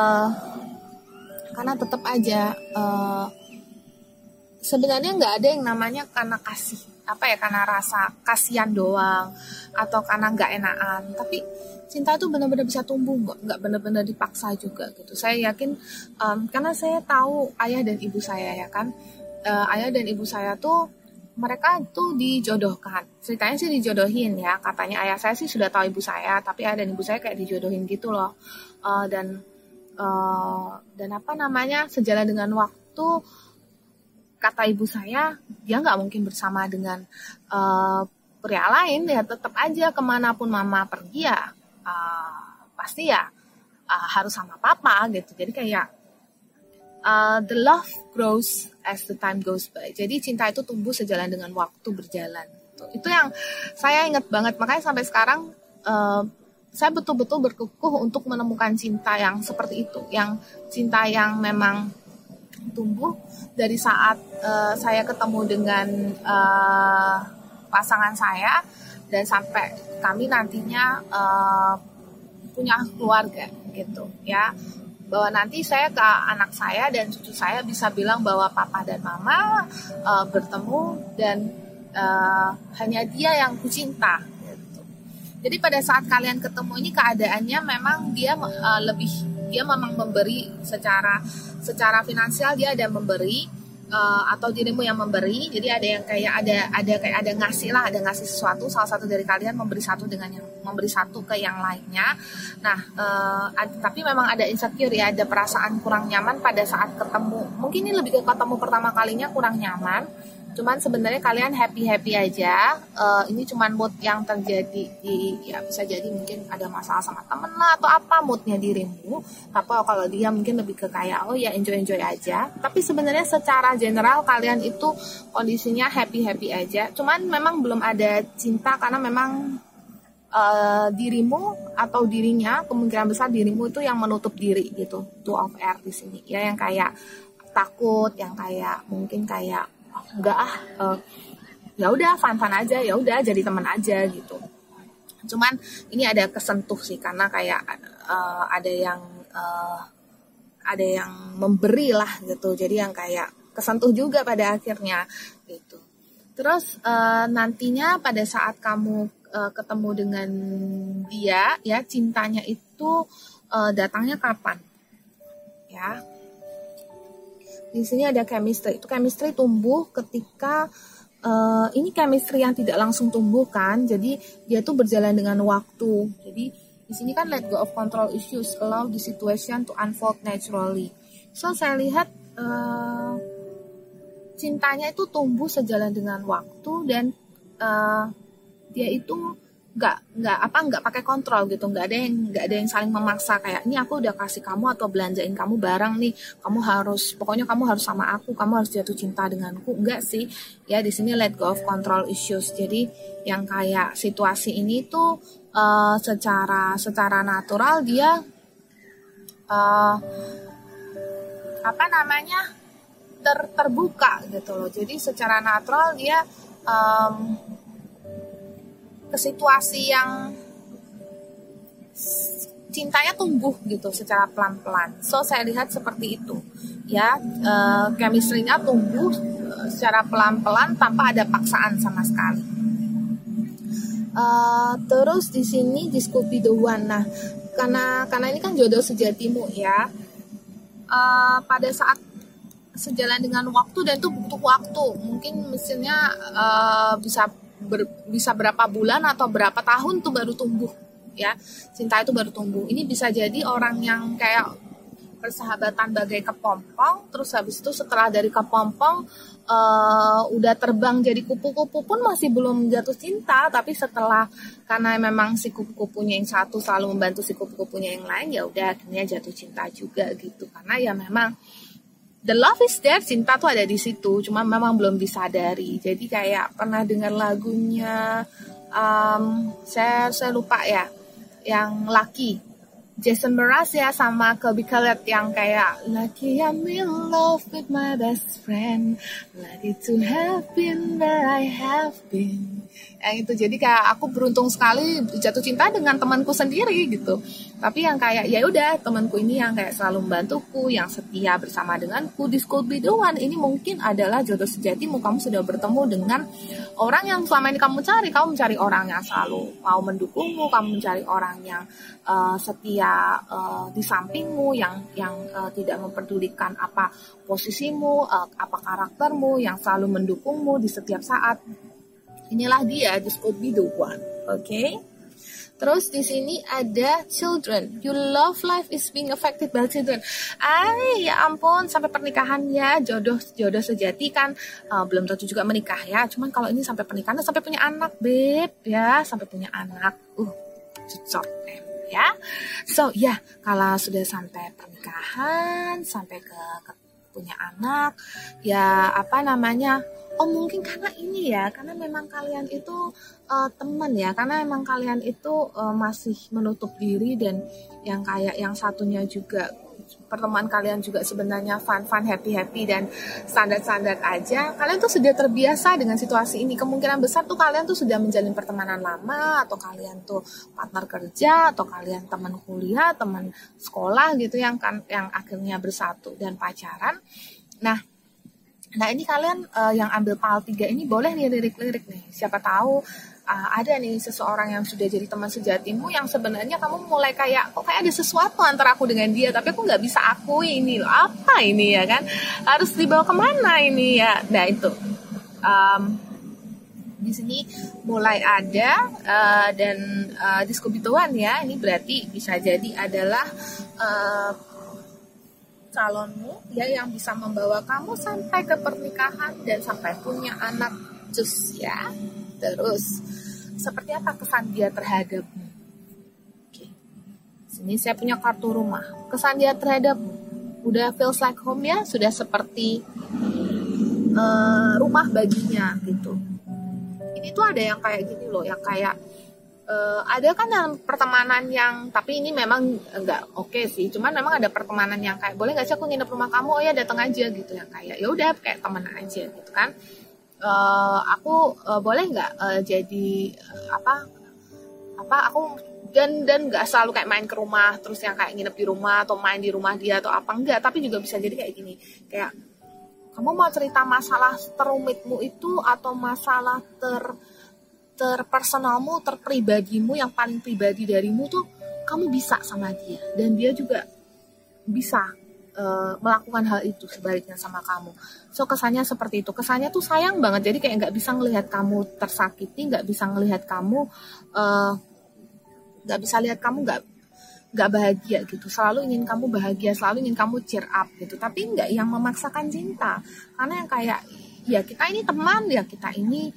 tetap aja sebenarnya nggak ada yang namanya karena kasih, karena rasa kasihan doang atau karena nggak enakan, tapi cinta itu benar-benar bisa tumbuh, nggak benar-benar dipaksa juga gitu. Saya yakin karena saya tahu ayah dan ibu saya ya kan, ayah dan ibu saya tuh mereka tuh dijodohkan, ceritanya sih dijodohin ya, katanya ayah saya sih sudah tahu ibu saya, tapi ayah dan ibu saya kayak dijodohin gitu loh. Dan sejalan dengan waktu, kata ibu saya, dia nggak mungkin bersama dengan pria lain, ya tetap aja kemanapun mama pergi ya pasti ya harus sama papa gitu. Jadi kayak the love grows as the time goes by. Jadi cinta itu tumbuh sejalan dengan waktu berjalan. Itu yang saya ingat banget, makanya sampai sekarang saya betul-betul berkukuh untuk menemukan cinta yang seperti itu, yang cinta yang memang tumbuh dari saat saya ketemu dengan pasangan saya dan sampai kami nantinya punya keluarga gitu ya, bahwa nanti saya ke anak saya dan cucu saya bisa bilang bahwa papa dan mama bertemu dan hanya dia yang kucinta gitu. Jadi pada saat kalian ketemu ini keadaannya memang dia memang memberi secara finansial, dia ada memberi atau dirimu yang memberi. Jadi ada yang ada ngasih lah, ada ngasih sesuatu, salah satu dari kalian memberi satu ke yang lainnya. Nah tapi memang ada insecure ya, ada perasaan kurang nyaman pada saat ketemu. Mungkin ini lebih ke ketemu pertama kalinya kurang nyaman, cuman sebenarnya kalian happy aja. Ini cuman mood yang terjadi ya bisa jadi mungkin ada masalah sama temen lah atau apa, moodnya dirimu. Tapi kalau dia mungkin lebih ke kayak oh ya enjoy aja. Tapi sebenarnya secara general kalian itu kondisinya happy aja. Cuman memang belum ada cinta karena memang dirimu atau dirinya, kemungkinan besar dirimu itu yang menutup diri gitu. Two of Air di sini ya, yang kayak takut, yang kayak mungkin kayak enggak ya udah fun aja, ya udah jadi teman aja gitu. Cuman ini ada kesentuh sih karena kayak ada yang memberi lah gitu, jadi yang kayak kesentuh juga pada akhirnya gitu. Terus nantinya pada saat kamu ketemu dengan dia ya, cintanya itu datangnya kapan ya. Di sini ada chemistry. Itu chemistry tumbuh ketika ini chemistry yang tidak langsung tumbuh kan. Jadi dia tuh berjalan dengan waktu. Jadi di sini kan let go of control issues, allow the situation to unfold naturally. So saya lihat cintanya itu tumbuh sejalan dengan waktu dan dia itu nggak pakai kontrol gitu, nggak ada yang saling memaksa kayak ini aku udah kasih kamu atau belanjain kamu barang nih, pokoknya kamu harus sama aku, kamu harus jatuh cinta denganku. Enggak sih ya, di sini let go of control issues. Jadi yang kayak situasi ini tuh secara natural dia terbuka gitu loh. Jadi secara natural dia ke situasi yang cintanya tumbuh gitu secara pelan-pelan. So saya lihat seperti itu ya, chemistry-nya tumbuh secara pelan-pelan tanpa ada paksaan sama sekali. Terus di sini this could be the one. Nah karena ini kan jodoh sejatimu ya. Pada saat sejalan dengan waktu dan itu butuh waktu. Mungkin mesinnya bisa berapa bulan atau berapa tahun tuh baru tumbuh ya. Cinta itu baru tumbuh. Ini bisa jadi orang yang kayak persahabatan bagai kepompong, terus habis itu setelah dari kepompong udah terbang jadi kupu-kupu pun masih belum jatuh cinta, tapi setelah karena memang si kupu-kupunya yang satu selalu membantu si kupu-kupunya yang lain, ya udah akhirnya jatuh cinta juga gitu. Karena ya memang the love is there, cinta tuh ada di situ, cuma memang belum disadari. Jadi kayak pernah dengar lagunya, saya lupa ya, yang Lucky, Jason Mraz ya sama Colby Caleb yang kayak Lucky I'm in love with my best friend, lucky to have been where I have been. Yang itu, jadi kayak aku beruntung sekali jatuh cinta dengan temanku sendiri gitu. Tapi yang kayak ya udah temanku ini yang kayak selalu membantuku, yang setia bersama denganku, this could be the one. Ini mungkin adalah jodoh sejatimu. Kamu sudah bertemu dengan orang yang selama ini kamu cari. Kamu mencari orang yang selalu mau mendukungmu, kamu mencari orang yang setia di sampingmu, yang tidak memperdulikan apa posisimu, apa karaktermu, yang selalu mendukungmu di setiap saat. Inilah dia, this could be the one. Okay? Terus di sini ada children. Your love life is being affected by children. Ya ampun, sampai pernikahan ya, jodoh sejati kan belum tentu juga menikah ya. Cuman kalau ini sampai pernikahan, sampai punya anak, beb ya, sampai punya anak. Cocok ya. So ya, kalau sudah sampai pernikahan, sampai ke punya anak, ya apa namanya? Mungkin karena ini ya, karena memang kalian itu teman ya, karena memang kalian itu masih menutup diri, dan yang kayak yang satunya juga pertemuan kalian juga sebenarnya fun, happy dan standar aja. Kalian tuh sudah terbiasa dengan situasi ini. Kemungkinan besar tuh kalian tuh sudah menjalin pertemanan lama, atau kalian tuh partner kerja, atau kalian teman kuliah, teman sekolah gitu yang akhirnya bersatu dan pacaran. Nah ini kalian yang ambil PAL 3 ini boleh nih lirik-lirik nih. Siapa tahu ada nih seseorang yang sudah jadi teman sejatimu yang sebenarnya kamu mulai kayak, kok kayak ada sesuatu antara aku dengan dia, tapi aku nggak bisa akui ini loh. Apa ini ya kan? Harus dibawa kemana ini ya? Nah itu. Di sini mulai ada dan diskubituan ya. Ini berarti bisa jadi adalah calonmu ya, yang bisa membawa kamu sampai ke pernikahan dan sampai punya anak cus ya. Terus seperti apa kesan dia terhadapmu? Oke. Sini saya punya kartu rumah. Kesan dia terhadapmu udah feels like home ya, sudah seperti rumah baginya gitu. Ini tuh ada yang kayak gini loh, yang kayak ada kan dalam pertemanan yang, tapi ini memang nggak oke sih, cuman memang ada pertemanan yang kayak, boleh nggak sih aku nginep rumah kamu, ya datang aja gitu, yang kayak ya udah kayak temen aja gitu kan. Aku boleh nggak jadi aku dan nggak selalu kayak main ke rumah terus yang kayak nginep di rumah atau main di rumah dia atau apa, enggak, tapi juga bisa jadi kayak gini, kayak kamu mau cerita masalah terumitmu itu atau masalah terpersonalmu, terpribadimu, yang paling pribadi darimu tuh kamu bisa sama dia, dan dia juga bisa melakukan hal itu sebaliknya sama kamu. So kesannya seperti itu, kesannya tuh sayang banget, jadi kayak nggak bisa ngelihat kamu tersakiti, nggak bisa ngelihat kamu nggak bisa lihat kamu nggak bahagia gitu, selalu ingin kamu bahagia, selalu ingin kamu cheer up gitu, tapi nggak yang memaksakan cinta, karena yang kayak ya kita ini teman, ya kita ini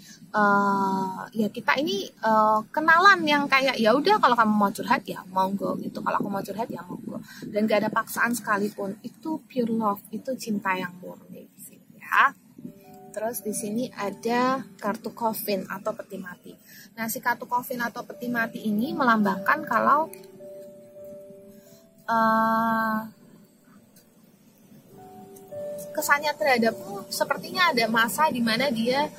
kenalan, yang kayak ya udah kalau kamu mau curhat ya monggo gitu, kalau aku mau curhat ya monggo, dan gak ada paksaan sekalipun. Itu pure love, itu cinta yang murni di sini ya. Terus di sini ada kartu coffin atau peti mati. Nah si kartu coffin atau peti mati ini melambangkan kalau kesannya terhadapmu sepertinya ada masa di mana dia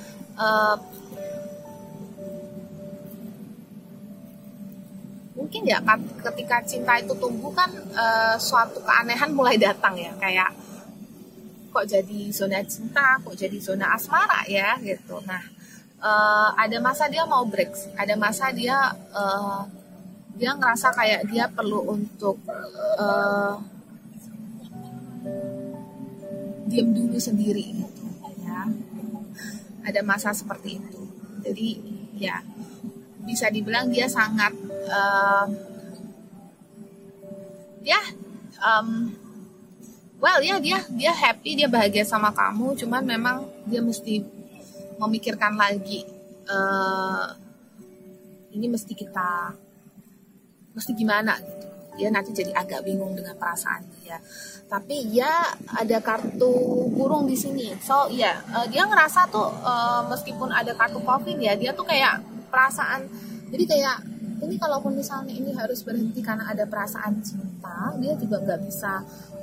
mungkin ya ketika cinta itu tumbuh kan suatu keanehan mulai datang ya, kayak kok jadi zona cinta, kok jadi zona asmara ya gitu. Nah ada masa dia mau break, ada masa dia ngerasa kayak dia perlu untuk diam dulu sendiri gitu ya. Ada masa seperti itu. Jadi ya bisa dibilang dia sangat dia happy, dia bahagia sama kamu, cuman memang dia mesti memikirkan lagi ini mesti gimana gitu. Dia nanti jadi agak bingung dengan perasaan dia. Tapi ya ada kartu burung di sini. So ya dia ngerasa tuh meskipun ada kartu coffin ya, dia tuh kayak perasaan. Jadi kayak ini kalaupun misalnya ini harus berhenti karena ada perasaan cinta, dia juga nggak bisa.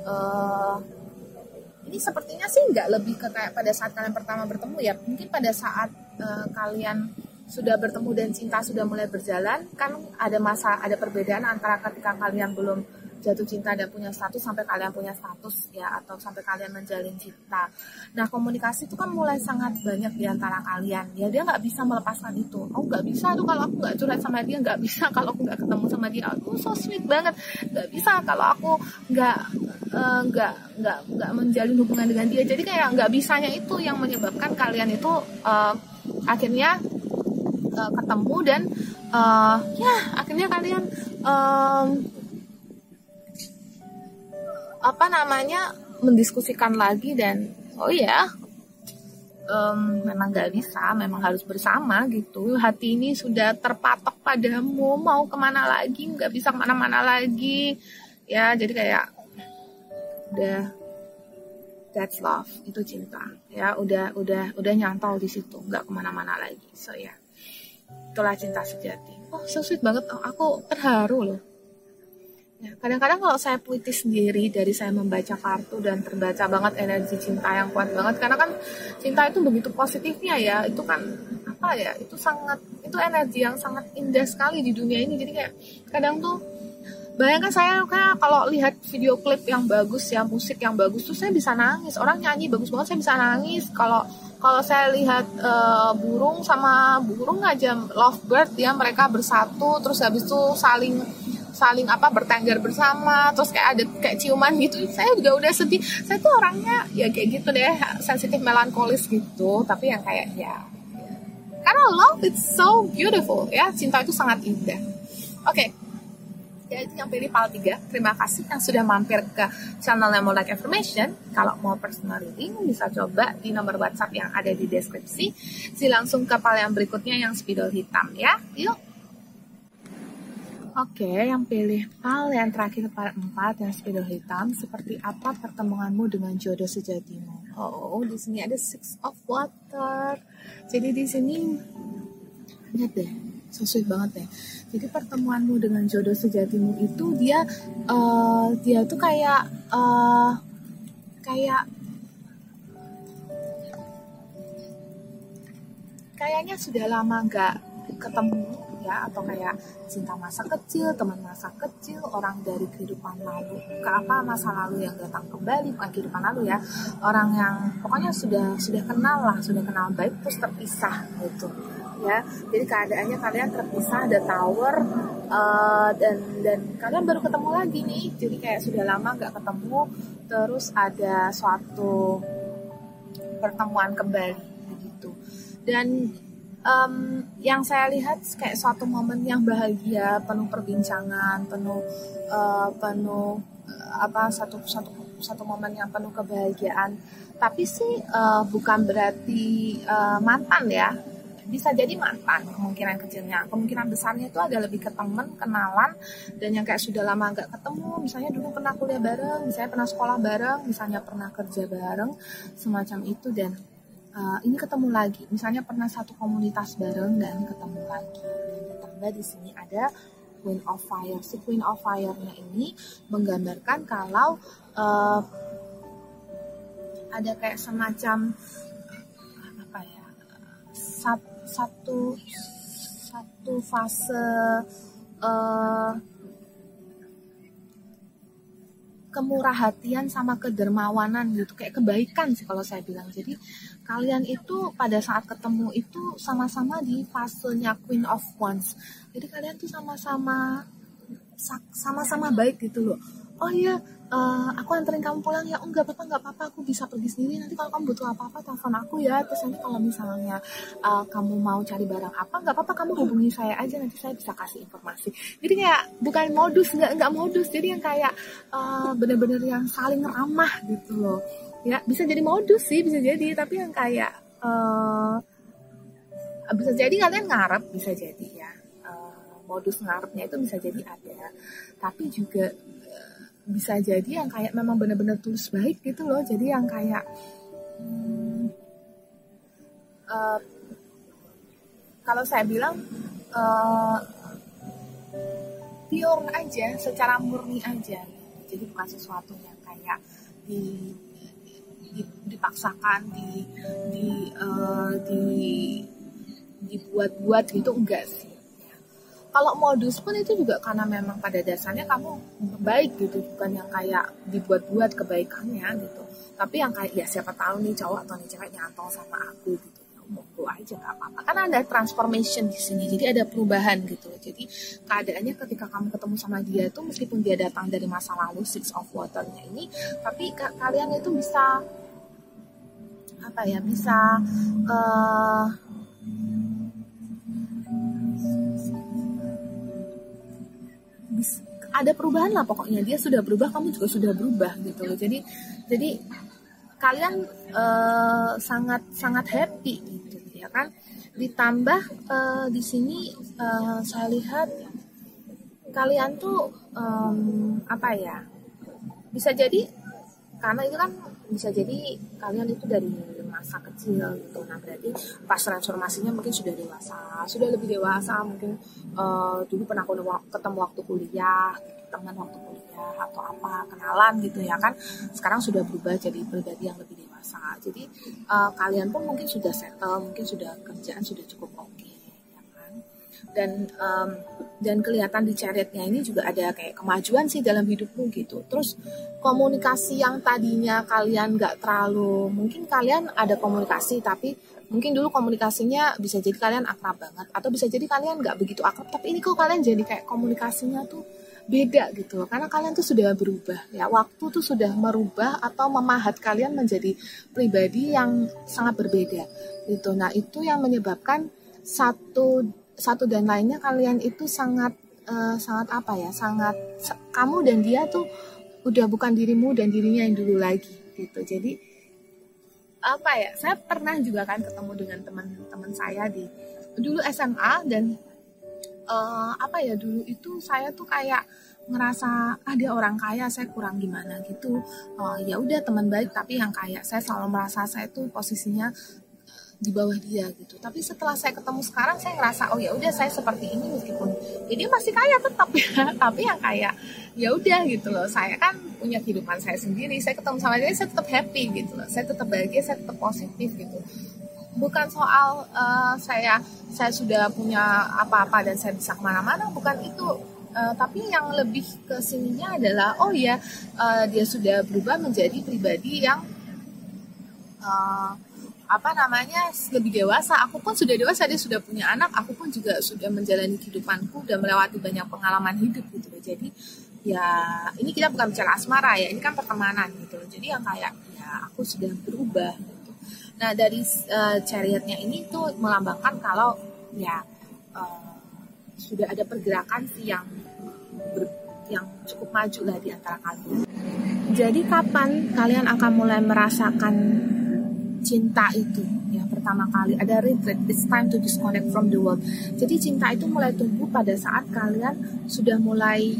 Ini sepertinya sih nggak lebih ke kayak pada saat kalian pertama bertemu ya. Mungkin pada saat kalian sudah bertemu dan cinta sudah mulai berjalan, kan ada perbedaan antara ketika kalian belum jatuh cinta dan punya status sampai kalian punya status ya, atau sampai kalian menjalin cinta. Nah, komunikasi itu kan mulai sangat banyak di antara kalian ya. Dia nggak bisa melepaskan itu. Oh, nggak bisa tuh kalau aku nggak curhat sama dia, nggak bisa kalau aku nggak ketemu sama dia. Aku so sweet banget, nggak bisa kalau aku nggak menjalin hubungan dengan dia. Jadi kayak nggak bisanya itu yang menyebabkan kalian itu akhirnya ketemu dan akhirnya kalian mendiskusikan lagi dan memang nggak bisa, memang harus bersama gitu. Hati ini sudah terpatok padamu, mau kemana lagi, nggak bisa kemana-mana lagi ya. Jadi kayak udah, that's love, itu cinta ya. Udah nyantol di situ, nggak kemana-mana lagi. So ya, itulah cinta sejati. Oh, so sweet banget. Oh, aku terharu loh. Ya, kadang-kadang kalau saya puitis sendiri dari saya membaca kartu dan terbaca banget energi cinta yang kuat banget, karena kan cinta itu begitu positifnya ya. Itu kan itu energi yang sangat indah sekali di dunia ini. Jadi kayak kadang tuh bayangkan saya kayak kalau lihat video klip yang bagus ya, musik yang bagus tuh saya bisa nangis. Orang nyanyi bagus banget saya bisa nangis. Kalau saya lihat burung sama burung aja, lovebird ya, mereka bersatu terus habis itu saling bertengger bersama, terus kayak ada kayak ciuman gitu, saya juga udah sedih. Saya tuh orangnya ya kayak gitu deh, sensitif melankolis gitu, tapi yang kayak ya karena love it's so beautiful ya, cinta itu sangat indah. Oke. Jadi yang pilih PAL 3, terima kasih yang sudah mampir ke channel Lemolike Affirmation. Kalau mau personal reading bisa coba di nomor WhatsApp yang ada di deskripsi. Langsung ke PAL yang berikutnya yang spidol hitam ya. Yuk. Oke, yang pilih PAL yang terakhir PAL 4 yang spidol hitam. Seperti apa pertemuanmu dengan jodoh sejatimu? Oh, di sini ada Six of Water. Jadi di sini lihat deh, so sweet banget ya. Jadi pertemuanmu dengan jodoh sejatimu itu dia tuh kayak kayaknya sudah lama nggak ketemu ya, atau kayak cinta masa kecil, teman masa kecil, orang dari kehidupan lalu masa lalu yang datang kembali, bukan kehidupan lalu ya, orang yang pokoknya sudah kenal baik terus terpisah gitu ya. Jadi keadaannya kalian terpisah, ada tower dan kalian baru ketemu lagi nih. Jadi kayak sudah lama nggak ketemu, terus ada suatu pertemuan kembali begitu. Dan yang saya lihat kayak suatu momen yang bahagia, penuh perbincangan, satu momen yang penuh kebahagiaan. Tapi sih bukan berarti mantan ya. Bisa jadi mantan, kemungkinan kecilnya. Kemungkinan besarnya itu ada lebih ke teman, kenalan, dan yang kayak sudah lama nggak ketemu. Misalnya dulu pernah kuliah bareng, misalnya pernah sekolah bareng, misalnya pernah kerja bareng, semacam itu. Dan ini ketemu lagi, misalnya pernah satu komunitas bareng dan ketemu lagi. Dan ditambah di sini ada Queen of Fire. Si Queen of Fire-nya ini menggambarkan kalau ada kayak semacam satu fase kemurah hatian sama kedermawanan gitu, kayak kebaikan sih kalau saya bilang. Jadi kalian itu pada saat ketemu itu sama-sama di fasenya Queen of Wands. Jadi kalian tuh sama-sama baik gitu loh. oh iya, aku anterin kamu pulang ya. Oh, nggak apa-apa, aku bisa pergi sendiri. Nanti kalau kamu butuh apa-apa, telepon aku ya. Terus nanti kalau misalnya kamu mau cari barang apa, nggak apa-apa, kamu hubungi saya aja. Nanti saya bisa kasih informasi. Jadi kayak bukan modus, nggak modus. Jadi yang kayak bener-bener yang saling ramah gitu loh. Ya, bisa jadi modus sih, bisa jadi. Tapi yang kayak bisa jadi kalian ngarep, bisa jadi ya. Modus ngarepnya itu bisa jadi ada, tapi juga bisa jadi yang kayak memang benar-benar tulus baik gitu loh. Jadi yang kayak kalau saya bilang pure aja, secara murni aja. Jadi bukan sesuatu yang kayak dipaksakan, dibuat-buat gitu, enggak sih. Kalau modus pun itu juga karena memang pada dasarnya kamu baik gitu, bukan yang kayak dibuat-buat kebaikannya gitu. Tapi yang kayak ya siapa tahu nih cowok atau nih cewek nyantol sama aku gitu, ya monggo aja nggak apa-apa. Karena ada transformation di sini, jadi ada perubahan gitu. Jadi keadaannya ketika kamu ketemu sama dia itu meskipun dia datang dari masa lalu Six of Water-nya ini, tapi kalian itu bisa apa ya, bisa ada perubahan lah pokoknya. Dia sudah berubah, kamu juga sudah berubah gitu loh. Jadi kalian sangat happy gitu ya kan. Ditambah di sini saya lihat kalian tuh apa ya, bisa jadi karena itu kan bisa jadi kalian itu dari masa kecil gitu. Nah berarti pas transformasinya mungkin sudah dewasa, sudah lebih dewasa. Mungkin dulu pernah ketemu waktu kuliah, teman waktu kuliah atau apa, kenalan gitu ya kan. Sekarang sudah berubah jadi pribadi yang lebih dewasa. Jadi kalian pun mungkin sudah settle, mungkin sudah kerjaan sudah cukup oke ya kan. Dan kelihatan di chariotnya ini juga ada kayak kemajuan sih dalam hidupmu gitu. Terus komunikasi yang tadinya kalian nggak terlalu, mungkin kalian ada komunikasi tapi mungkin dulu komunikasinya bisa jadi kalian akrab banget, atau bisa jadi kalian nggak begitu akrab, tapi ini kok kalian jadi kayak komunikasinya tuh beda gitu loh, karena kalian tuh sudah berubah ya, waktu tuh sudah merubah atau memahat kalian menjadi pribadi yang sangat berbeda gitu. Nah itu yang menyebabkan satu dan lainnya kalian itu sangat apa ya, sangat kamu dan dia tuh udah bukan dirimu dan dirinya yang dulu lagi gitu. Jadi apa ya, saya pernah juga kan ketemu dengan teman-teman saya di dulu SMA, dan apa ya, dulu itu saya tuh kayak ngerasa dia orang kaya, saya kurang gimana gitu. Ya udah teman baik, tapi yang kayak saya selalu merasa saya tuh posisinya di bawah dia gitu. Tapi setelah saya ketemu sekarang, saya ngerasa oh ya udah, saya seperti ini meskipun dia masih kaya tetap ya, tapi yang kayak ya udah gitu loh. Saya kan punya kehidupan saya sendiri, saya ketemu sama dia saya tetap happy gitu loh, saya tetap bahagia, saya tetap positif gitu. Bukan soal saya sudah punya apa-apa dan saya bisa kemana-mana, bukan itu. Tapi yang lebih ke sininya adalah oh ya, dia sudah berubah menjadi pribadi yang lebih dewasa. Aku pun sudah dewasa, dia sudah punya anak, aku pun juga sudah menjalani kehidupanku dan melewati banyak pengalaman hidup gitu. Jadi ya ini kita bukan bicara asmara ya, ini kan pertemanan gitu. Jadi yang kayak ya aku sudah berubah gitu. Nah dari chariotnya ini tuh melambangkan kalau ya sudah ada pergerakan sih yang cukup maju lah di antara kalian. Jadi kapan kalian akan mulai merasakan cinta itu ya? Pertama kali ada regret, it's time to disconnect from the world. Jadi cinta itu mulai tumbuh pada saat kalian sudah mulai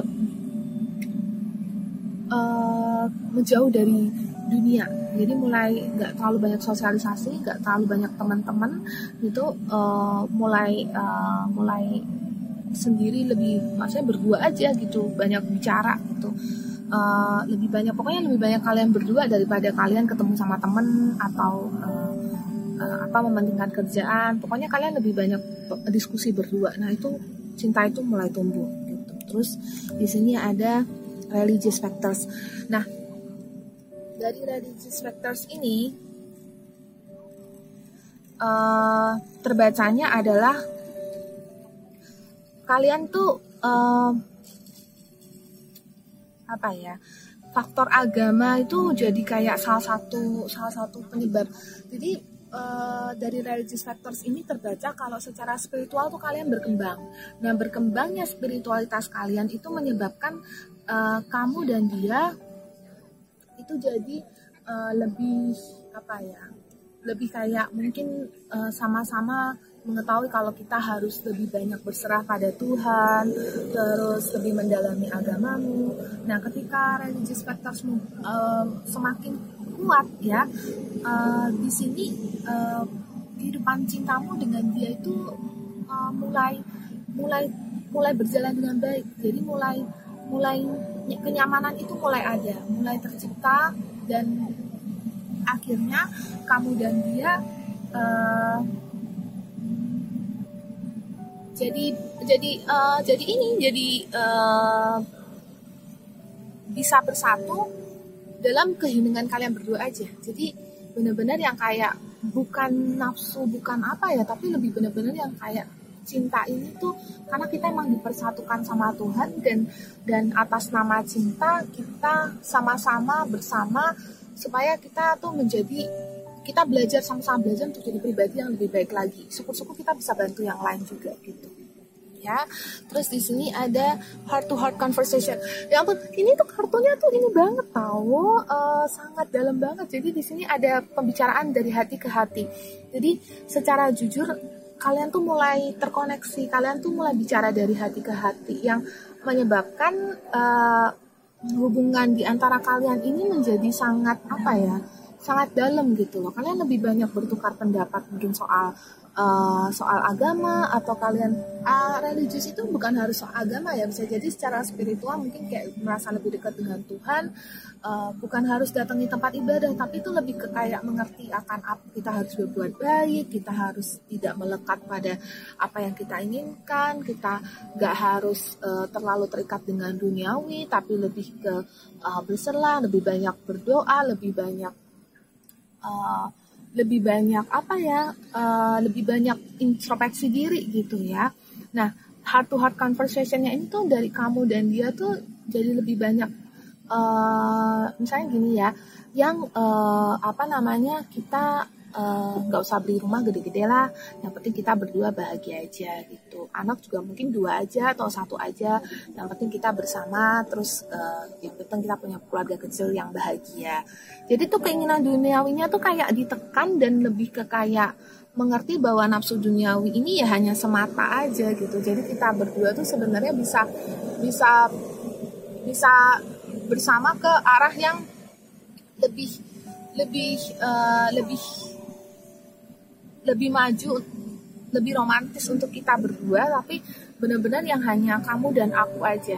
menjauh dari dunia. Jadi mulai nggak terlalu banyak sosialisasi, nggak terlalu banyak teman-teman gitu, mulai sendiri, lebih maksudnya berdua aja gitu, banyak bicara gitu. Lebih banyak kalian berdua daripada kalian ketemu sama temen atau mementingkan kerjaan. Pokoknya kalian lebih banyak diskusi berdua. Nah itu cinta itu mulai tumbuh gitu. Terus di sini ada religious factors. Nah dari religious factors ini terbacanya adalah kalian tuh apa ya, faktor agama itu jadi kayak salah satu penyebab. Jadi dari religious factors ini terbaca kalau secara spiritual tuh kalian berkembang. Nah, berkembangnya spiritualitas kalian itu menyebabkan kamu dan dia itu jadi lebih apa ya, lebih kayak mungkin sama-sama mengetahui kalau kita harus lebih banyak berserah pada Tuhan, terus lebih mendalami agamamu. Nah, ketika religious factorsmu semakin kuat ya, di sini kehidupan cintamu dengan dia itu mulai berjalan dengan baik. Jadi mulai kenyamanan itu mulai ada, mulai tercipta, dan akhirnya kamu dan dia bisa bersatu dalam keheningan kalian berdua aja. Jadi benar-benar yang kayak bukan nafsu, bukan apa ya, tapi lebih benar-benar yang kayak cinta ini tuh karena kita emang dipersatukan sama Tuhan, dan atas nama cinta kita sama-sama bersama supaya kita tuh kita belajar sama-sama belajar untuk jadi pribadi yang lebih baik lagi. Syukur-syukur kita bisa bantu yang lain juga gitu. Ya, terus di sini ada heart to heart conversation. Ya ampun, ini tuh kartunya tuh ini banget tahu, sangat dalam banget. Jadi di sini ada pembicaraan dari hati ke hati. Jadi secara jujur kalian tuh mulai terkoneksi, kalian tuh mulai bicara dari hati ke hati yang menyebabkan hubungan di antara kalian ini menjadi sangat apa ya? Sangat dalam gitu loh. Kalian lebih banyak bertukar pendapat mungkin soal agama, atau kalian religius itu bukan harus soal agama ya, bisa jadi secara spiritual mungkin kayak merasa lebih dekat dengan Tuhan, bukan harus datangi tempat ibadah, tapi itu lebih ke kayak mengerti akan apa kita harus berbuat baik, kita harus tidak melekat pada apa yang kita inginkan, kita gak harus terlalu terikat dengan duniawi, tapi lebih ke berserah, lebih banyak berdoa, lebih banyak apa ya, lebih banyak introspeksi diri gitu ya. Nah, heart to heart conversationnya ini tuh dari kamu dan dia tuh jadi lebih banyak, misalnya gini ya, yang kita nggak usah beli rumah gede-gede lah, yang penting kita berdua bahagia aja gitu. Anak juga mungkin 2 aja atau 1 aja, yang penting kita bersama, terus yang penting kita punya keluarga kecil yang bahagia. Jadi tuh keinginan duniawinya tuh kayak ditekan, dan lebih ke kayak mengerti bahwa nafsu duniawi ini ya hanya semata aja gitu. Jadi kita berdua tuh sebenarnya bisa bersama ke arah yang lebih maju, lebih romantis untuk kita berdua, tapi benar-benar yang hanya kamu dan aku aja.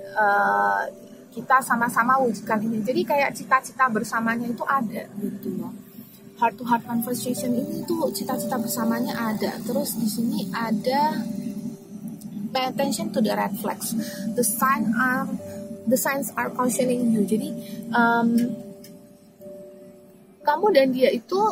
Kita sama-sama wujudkan ini. Jadi kayak cita-cita bersamanya itu ada gitu loh. Heart to heart conversation ini tuh cita-cita bersamanya ada. Terus di sini ada pay attention to the red flags. The signs are cautioning you. Jadi kamu dan dia itu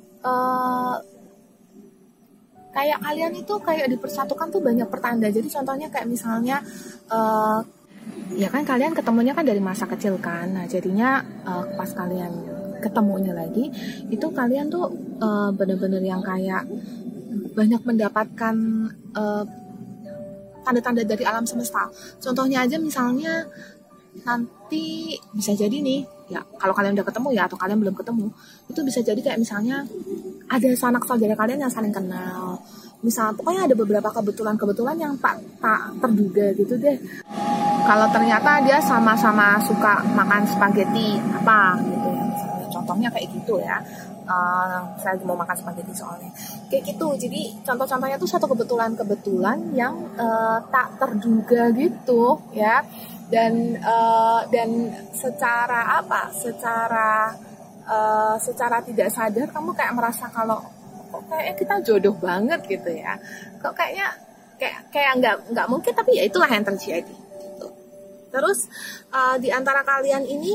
kayak kalian itu kayak dipersatukan tuh banyak pertanda. Jadi contohnya kayak misalnya ya kan kalian ketemunya kan dari masa kecil kan. Nah, jadinya pas kalian ketemunya lagi itu kalian tuh bener-bener yang kayak banyak mendapatkan tanda-tanda dari alam semesta. Contohnya aja misalnya nanti bisa jadi nih ya, kalau kalian udah ketemu ya atau kalian belum ketemu, itu bisa jadi kayak misalnya ada sanak saudara kalian yang saling kenal. Misal pokoknya ada beberapa kebetulan yang tak terduga gitu deh. Kalau ternyata dia sama-sama suka makan spaghetti apa gitu ya, misalnya contohnya kayak gitu ya. Saya lagi mau makan spaghetti soalnya kayak gitu. Jadi contoh-contohnya tuh satu kebetulan yang tak terduga gitu ya. Dan secara tidak sadar kamu kayak merasa kalau kok kayaknya kita jodoh banget gitu ya, kok kayaknya nggak mungkin, tapi ya itulah yang terjadi gitu. Terus di antara kalian ini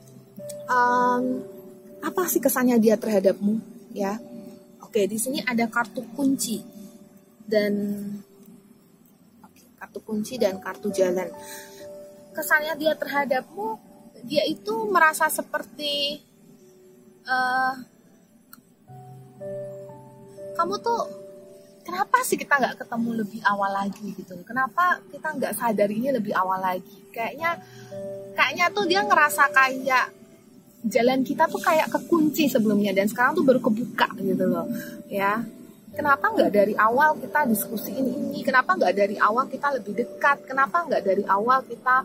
apa sih kesannya dia terhadapmu ya? Oke, di sini ada kartu kunci dan kartu jalan. kesannya dia terhadapmu, dia itu merasa seperti kamu tuh, kenapa sih kita nggak ketemu lebih awal lagi gitu? Kenapa kita nggak sadarinya lebih awal lagi? Kayaknya tuh dia ngerasa kayak jalan kita tuh kayak kekunci sebelumnya dan sekarang tuh baru kebuka gitu loh, ya. Kenapa nggak dari awal kita diskusiin ini? Kenapa nggak dari awal kita lebih dekat? Kenapa nggak dari awal kita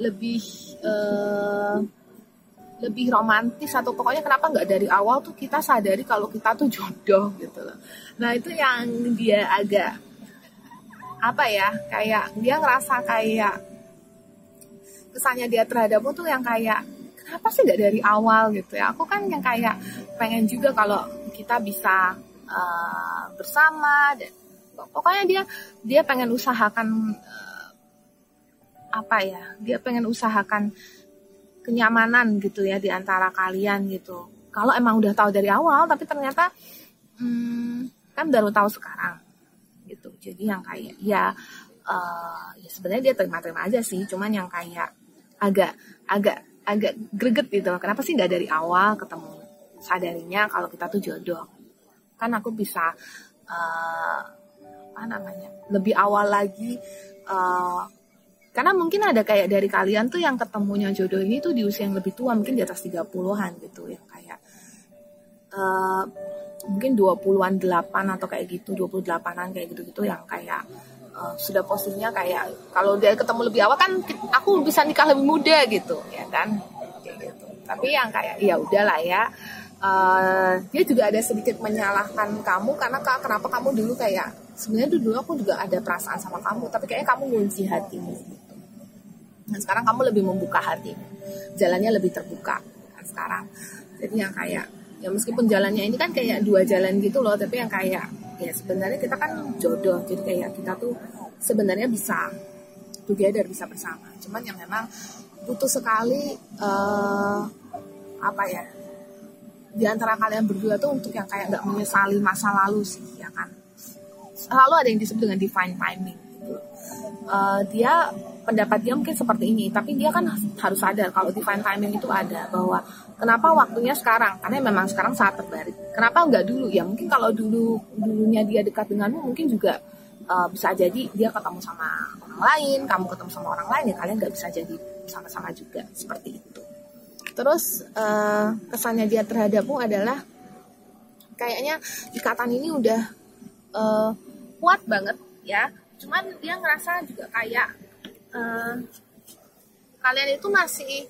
lebih romantis, atau pokoknya kenapa nggak dari awal tuh kita sadari kalau kita tuh jodoh gitu loh. Nah itu yang dia agak kayak dia ngerasa kayak kesannya dia terhadapmu tuh yang kayak kenapa sih nggak dari awal gitu ya. Aku kan yang kayak pengen juga kalau kita bisa bersama, dan pokoknya dia pengen usahakan dia pengen usahakan kenyamanan gitu ya di antara kalian gitu. Kalau emang udah tahu dari awal, tapi ternyata kan baru tahu sekarang gitu. Jadi yang kayak ya sebenarnya dia terima-terima aja sih, cuman yang kayak agak greget gitu. Kenapa sih nggak dari awal ketemu, sadarinya kalau kita tuh jodoh? Kan aku bisa lebih awal lagi. Karena mungkin ada kayak dari kalian tuh yang ketemunya jodoh ini tuh di usia yang lebih tua, mungkin di atas 30-an gitu, yang kayak mungkin 20-an 8 atau kayak gitu, 28-an kayak gitu-gitu, yang kayak sudah posisinya kayak kalau dia ketemu lebih awal kan aku bisa nikah lebih muda gitu, ya kan? Kayak gitu. Tapi yang kayak ya udahlah ya. Dia juga ada sedikit menyalahkan kamu karena kenapa kamu dulu kayak sebenarnya dulu aku juga ada perasaan sama kamu, tapi kayaknya kamu ngunci hatimu gitu. Nah sekarang kamu lebih membuka hatimu, jalannya lebih terbuka kan sekarang. Jadi yang kayak ya meskipun jalannya ini kan kayak dua jalan gitu loh, tapi yang kayak ya sebenarnya kita kan jodoh, jadi kayak kita tuh sebenarnya bisa together, bisa bersama. Cuman yang memang butuh sekali di antara kalian berdua tuh untuk yang kayak nggak menyesali masa lalu sih, ya kan. Selalu ada yang disebut dengan divine timing gitu. Pendapat dia mungkin seperti ini, tapi dia kan harus sadar kalau divine timing itu ada, bahwa kenapa waktunya sekarang, karena memang sekarang saat terbaik. Kenapa nggak dulu? Ya mungkin kalau dulunya dia dekat denganmu, mungkin juga bisa jadi dia ketemu sama orang lain, kamu ketemu sama orang lain, ya kalian nggak bisa jadi sama-sama juga, seperti itu. Terus kesannya dia terhadapmu adalah kayaknya ikatan ini udah kuat banget ya. Cuman dia ngerasa juga kayak kalian itu masih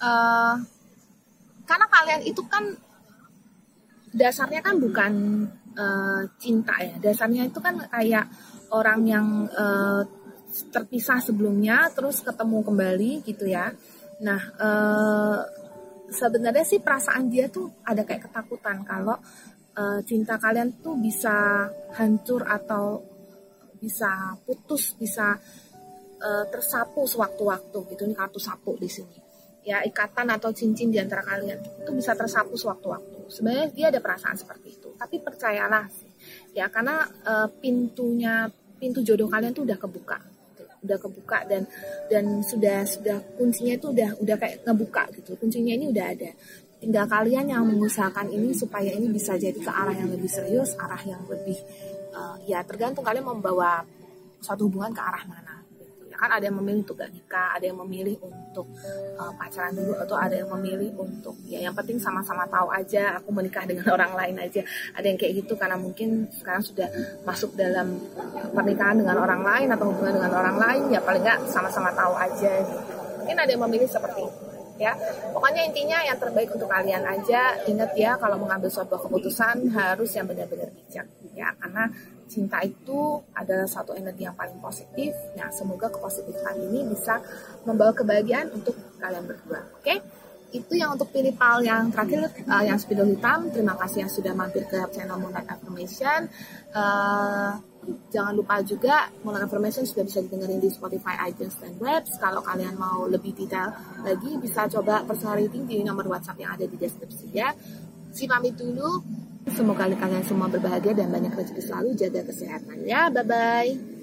karena kalian itu kan dasarnya kan bukan cinta ya. Dasarnya itu kan kayak orang yang terpisah sebelumnya terus ketemu kembali gitu ya. Nah sebenarnya sih perasaan dia tuh ada kayak ketakutan kalau cinta kalian tuh bisa hancur atau bisa putus, bisa tersapu sewaktu-waktu gitu. Ini kartu sapu di sini. Ya, ikatan atau cincin di antara kalian itu bisa tersapu sewaktu-waktu. Sebenarnya dia ada perasaan seperti itu. Tapi percayalah sih. Ya, karena pintu jodoh kalian tuh udah kebuka. Udah kebuka dan sudah kuncinya itu udah kayak ngebuka gitu. Kuncinya ini udah ada. Tinggal kalian yang mengusahakan ini supaya ini bisa jadi ke arah yang lebih serius, arah yang lebih ya tergantung kalian membawa suatu hubungan ke arah mana. Kan ada yang memilih untuk gak nikah, ada yang memilih untuk pacaran dulu, atau ada yang memilih untuk ya yang penting sama-sama tahu aja aku menikah dengan orang lain aja. Ada yang kayak gitu karena mungkin sekarang sudah masuk dalam pernikahan dengan orang lain atau hubungan dengan orang lain, ya paling nggak sama-sama tahu aja gitu. Mungkin ada yang memilih seperti itu ya. Pokoknya intinya yang terbaik untuk kalian aja. Ingat ya, kalau mengambil suatu keputusan harus yang benar-benar bijak ya, karena cinta itu adalah satu energi yang paling positif. Nah, semoga kepositifan ini bisa membawa kebahagiaan untuk kalian berdua. Oke? Itu yang untuk pilih pal yang terakhir, yang spidol hitam. Terima kasih yang sudah mampir ke channel Moonlight Affirmation. Jangan lupa juga Moonlight Affirmation sudah bisa didengarin di Spotify, iTunes, dan Webs. Kalau kalian mau lebih detail lagi, bisa coba personal reading di nomor WhatsApp yang ada di deskripsi ya. Pamit dulu. Semoga kalian semua berbahagia dan banyak rezeki selalu. Jaga kesehatan ya. Bye-bye.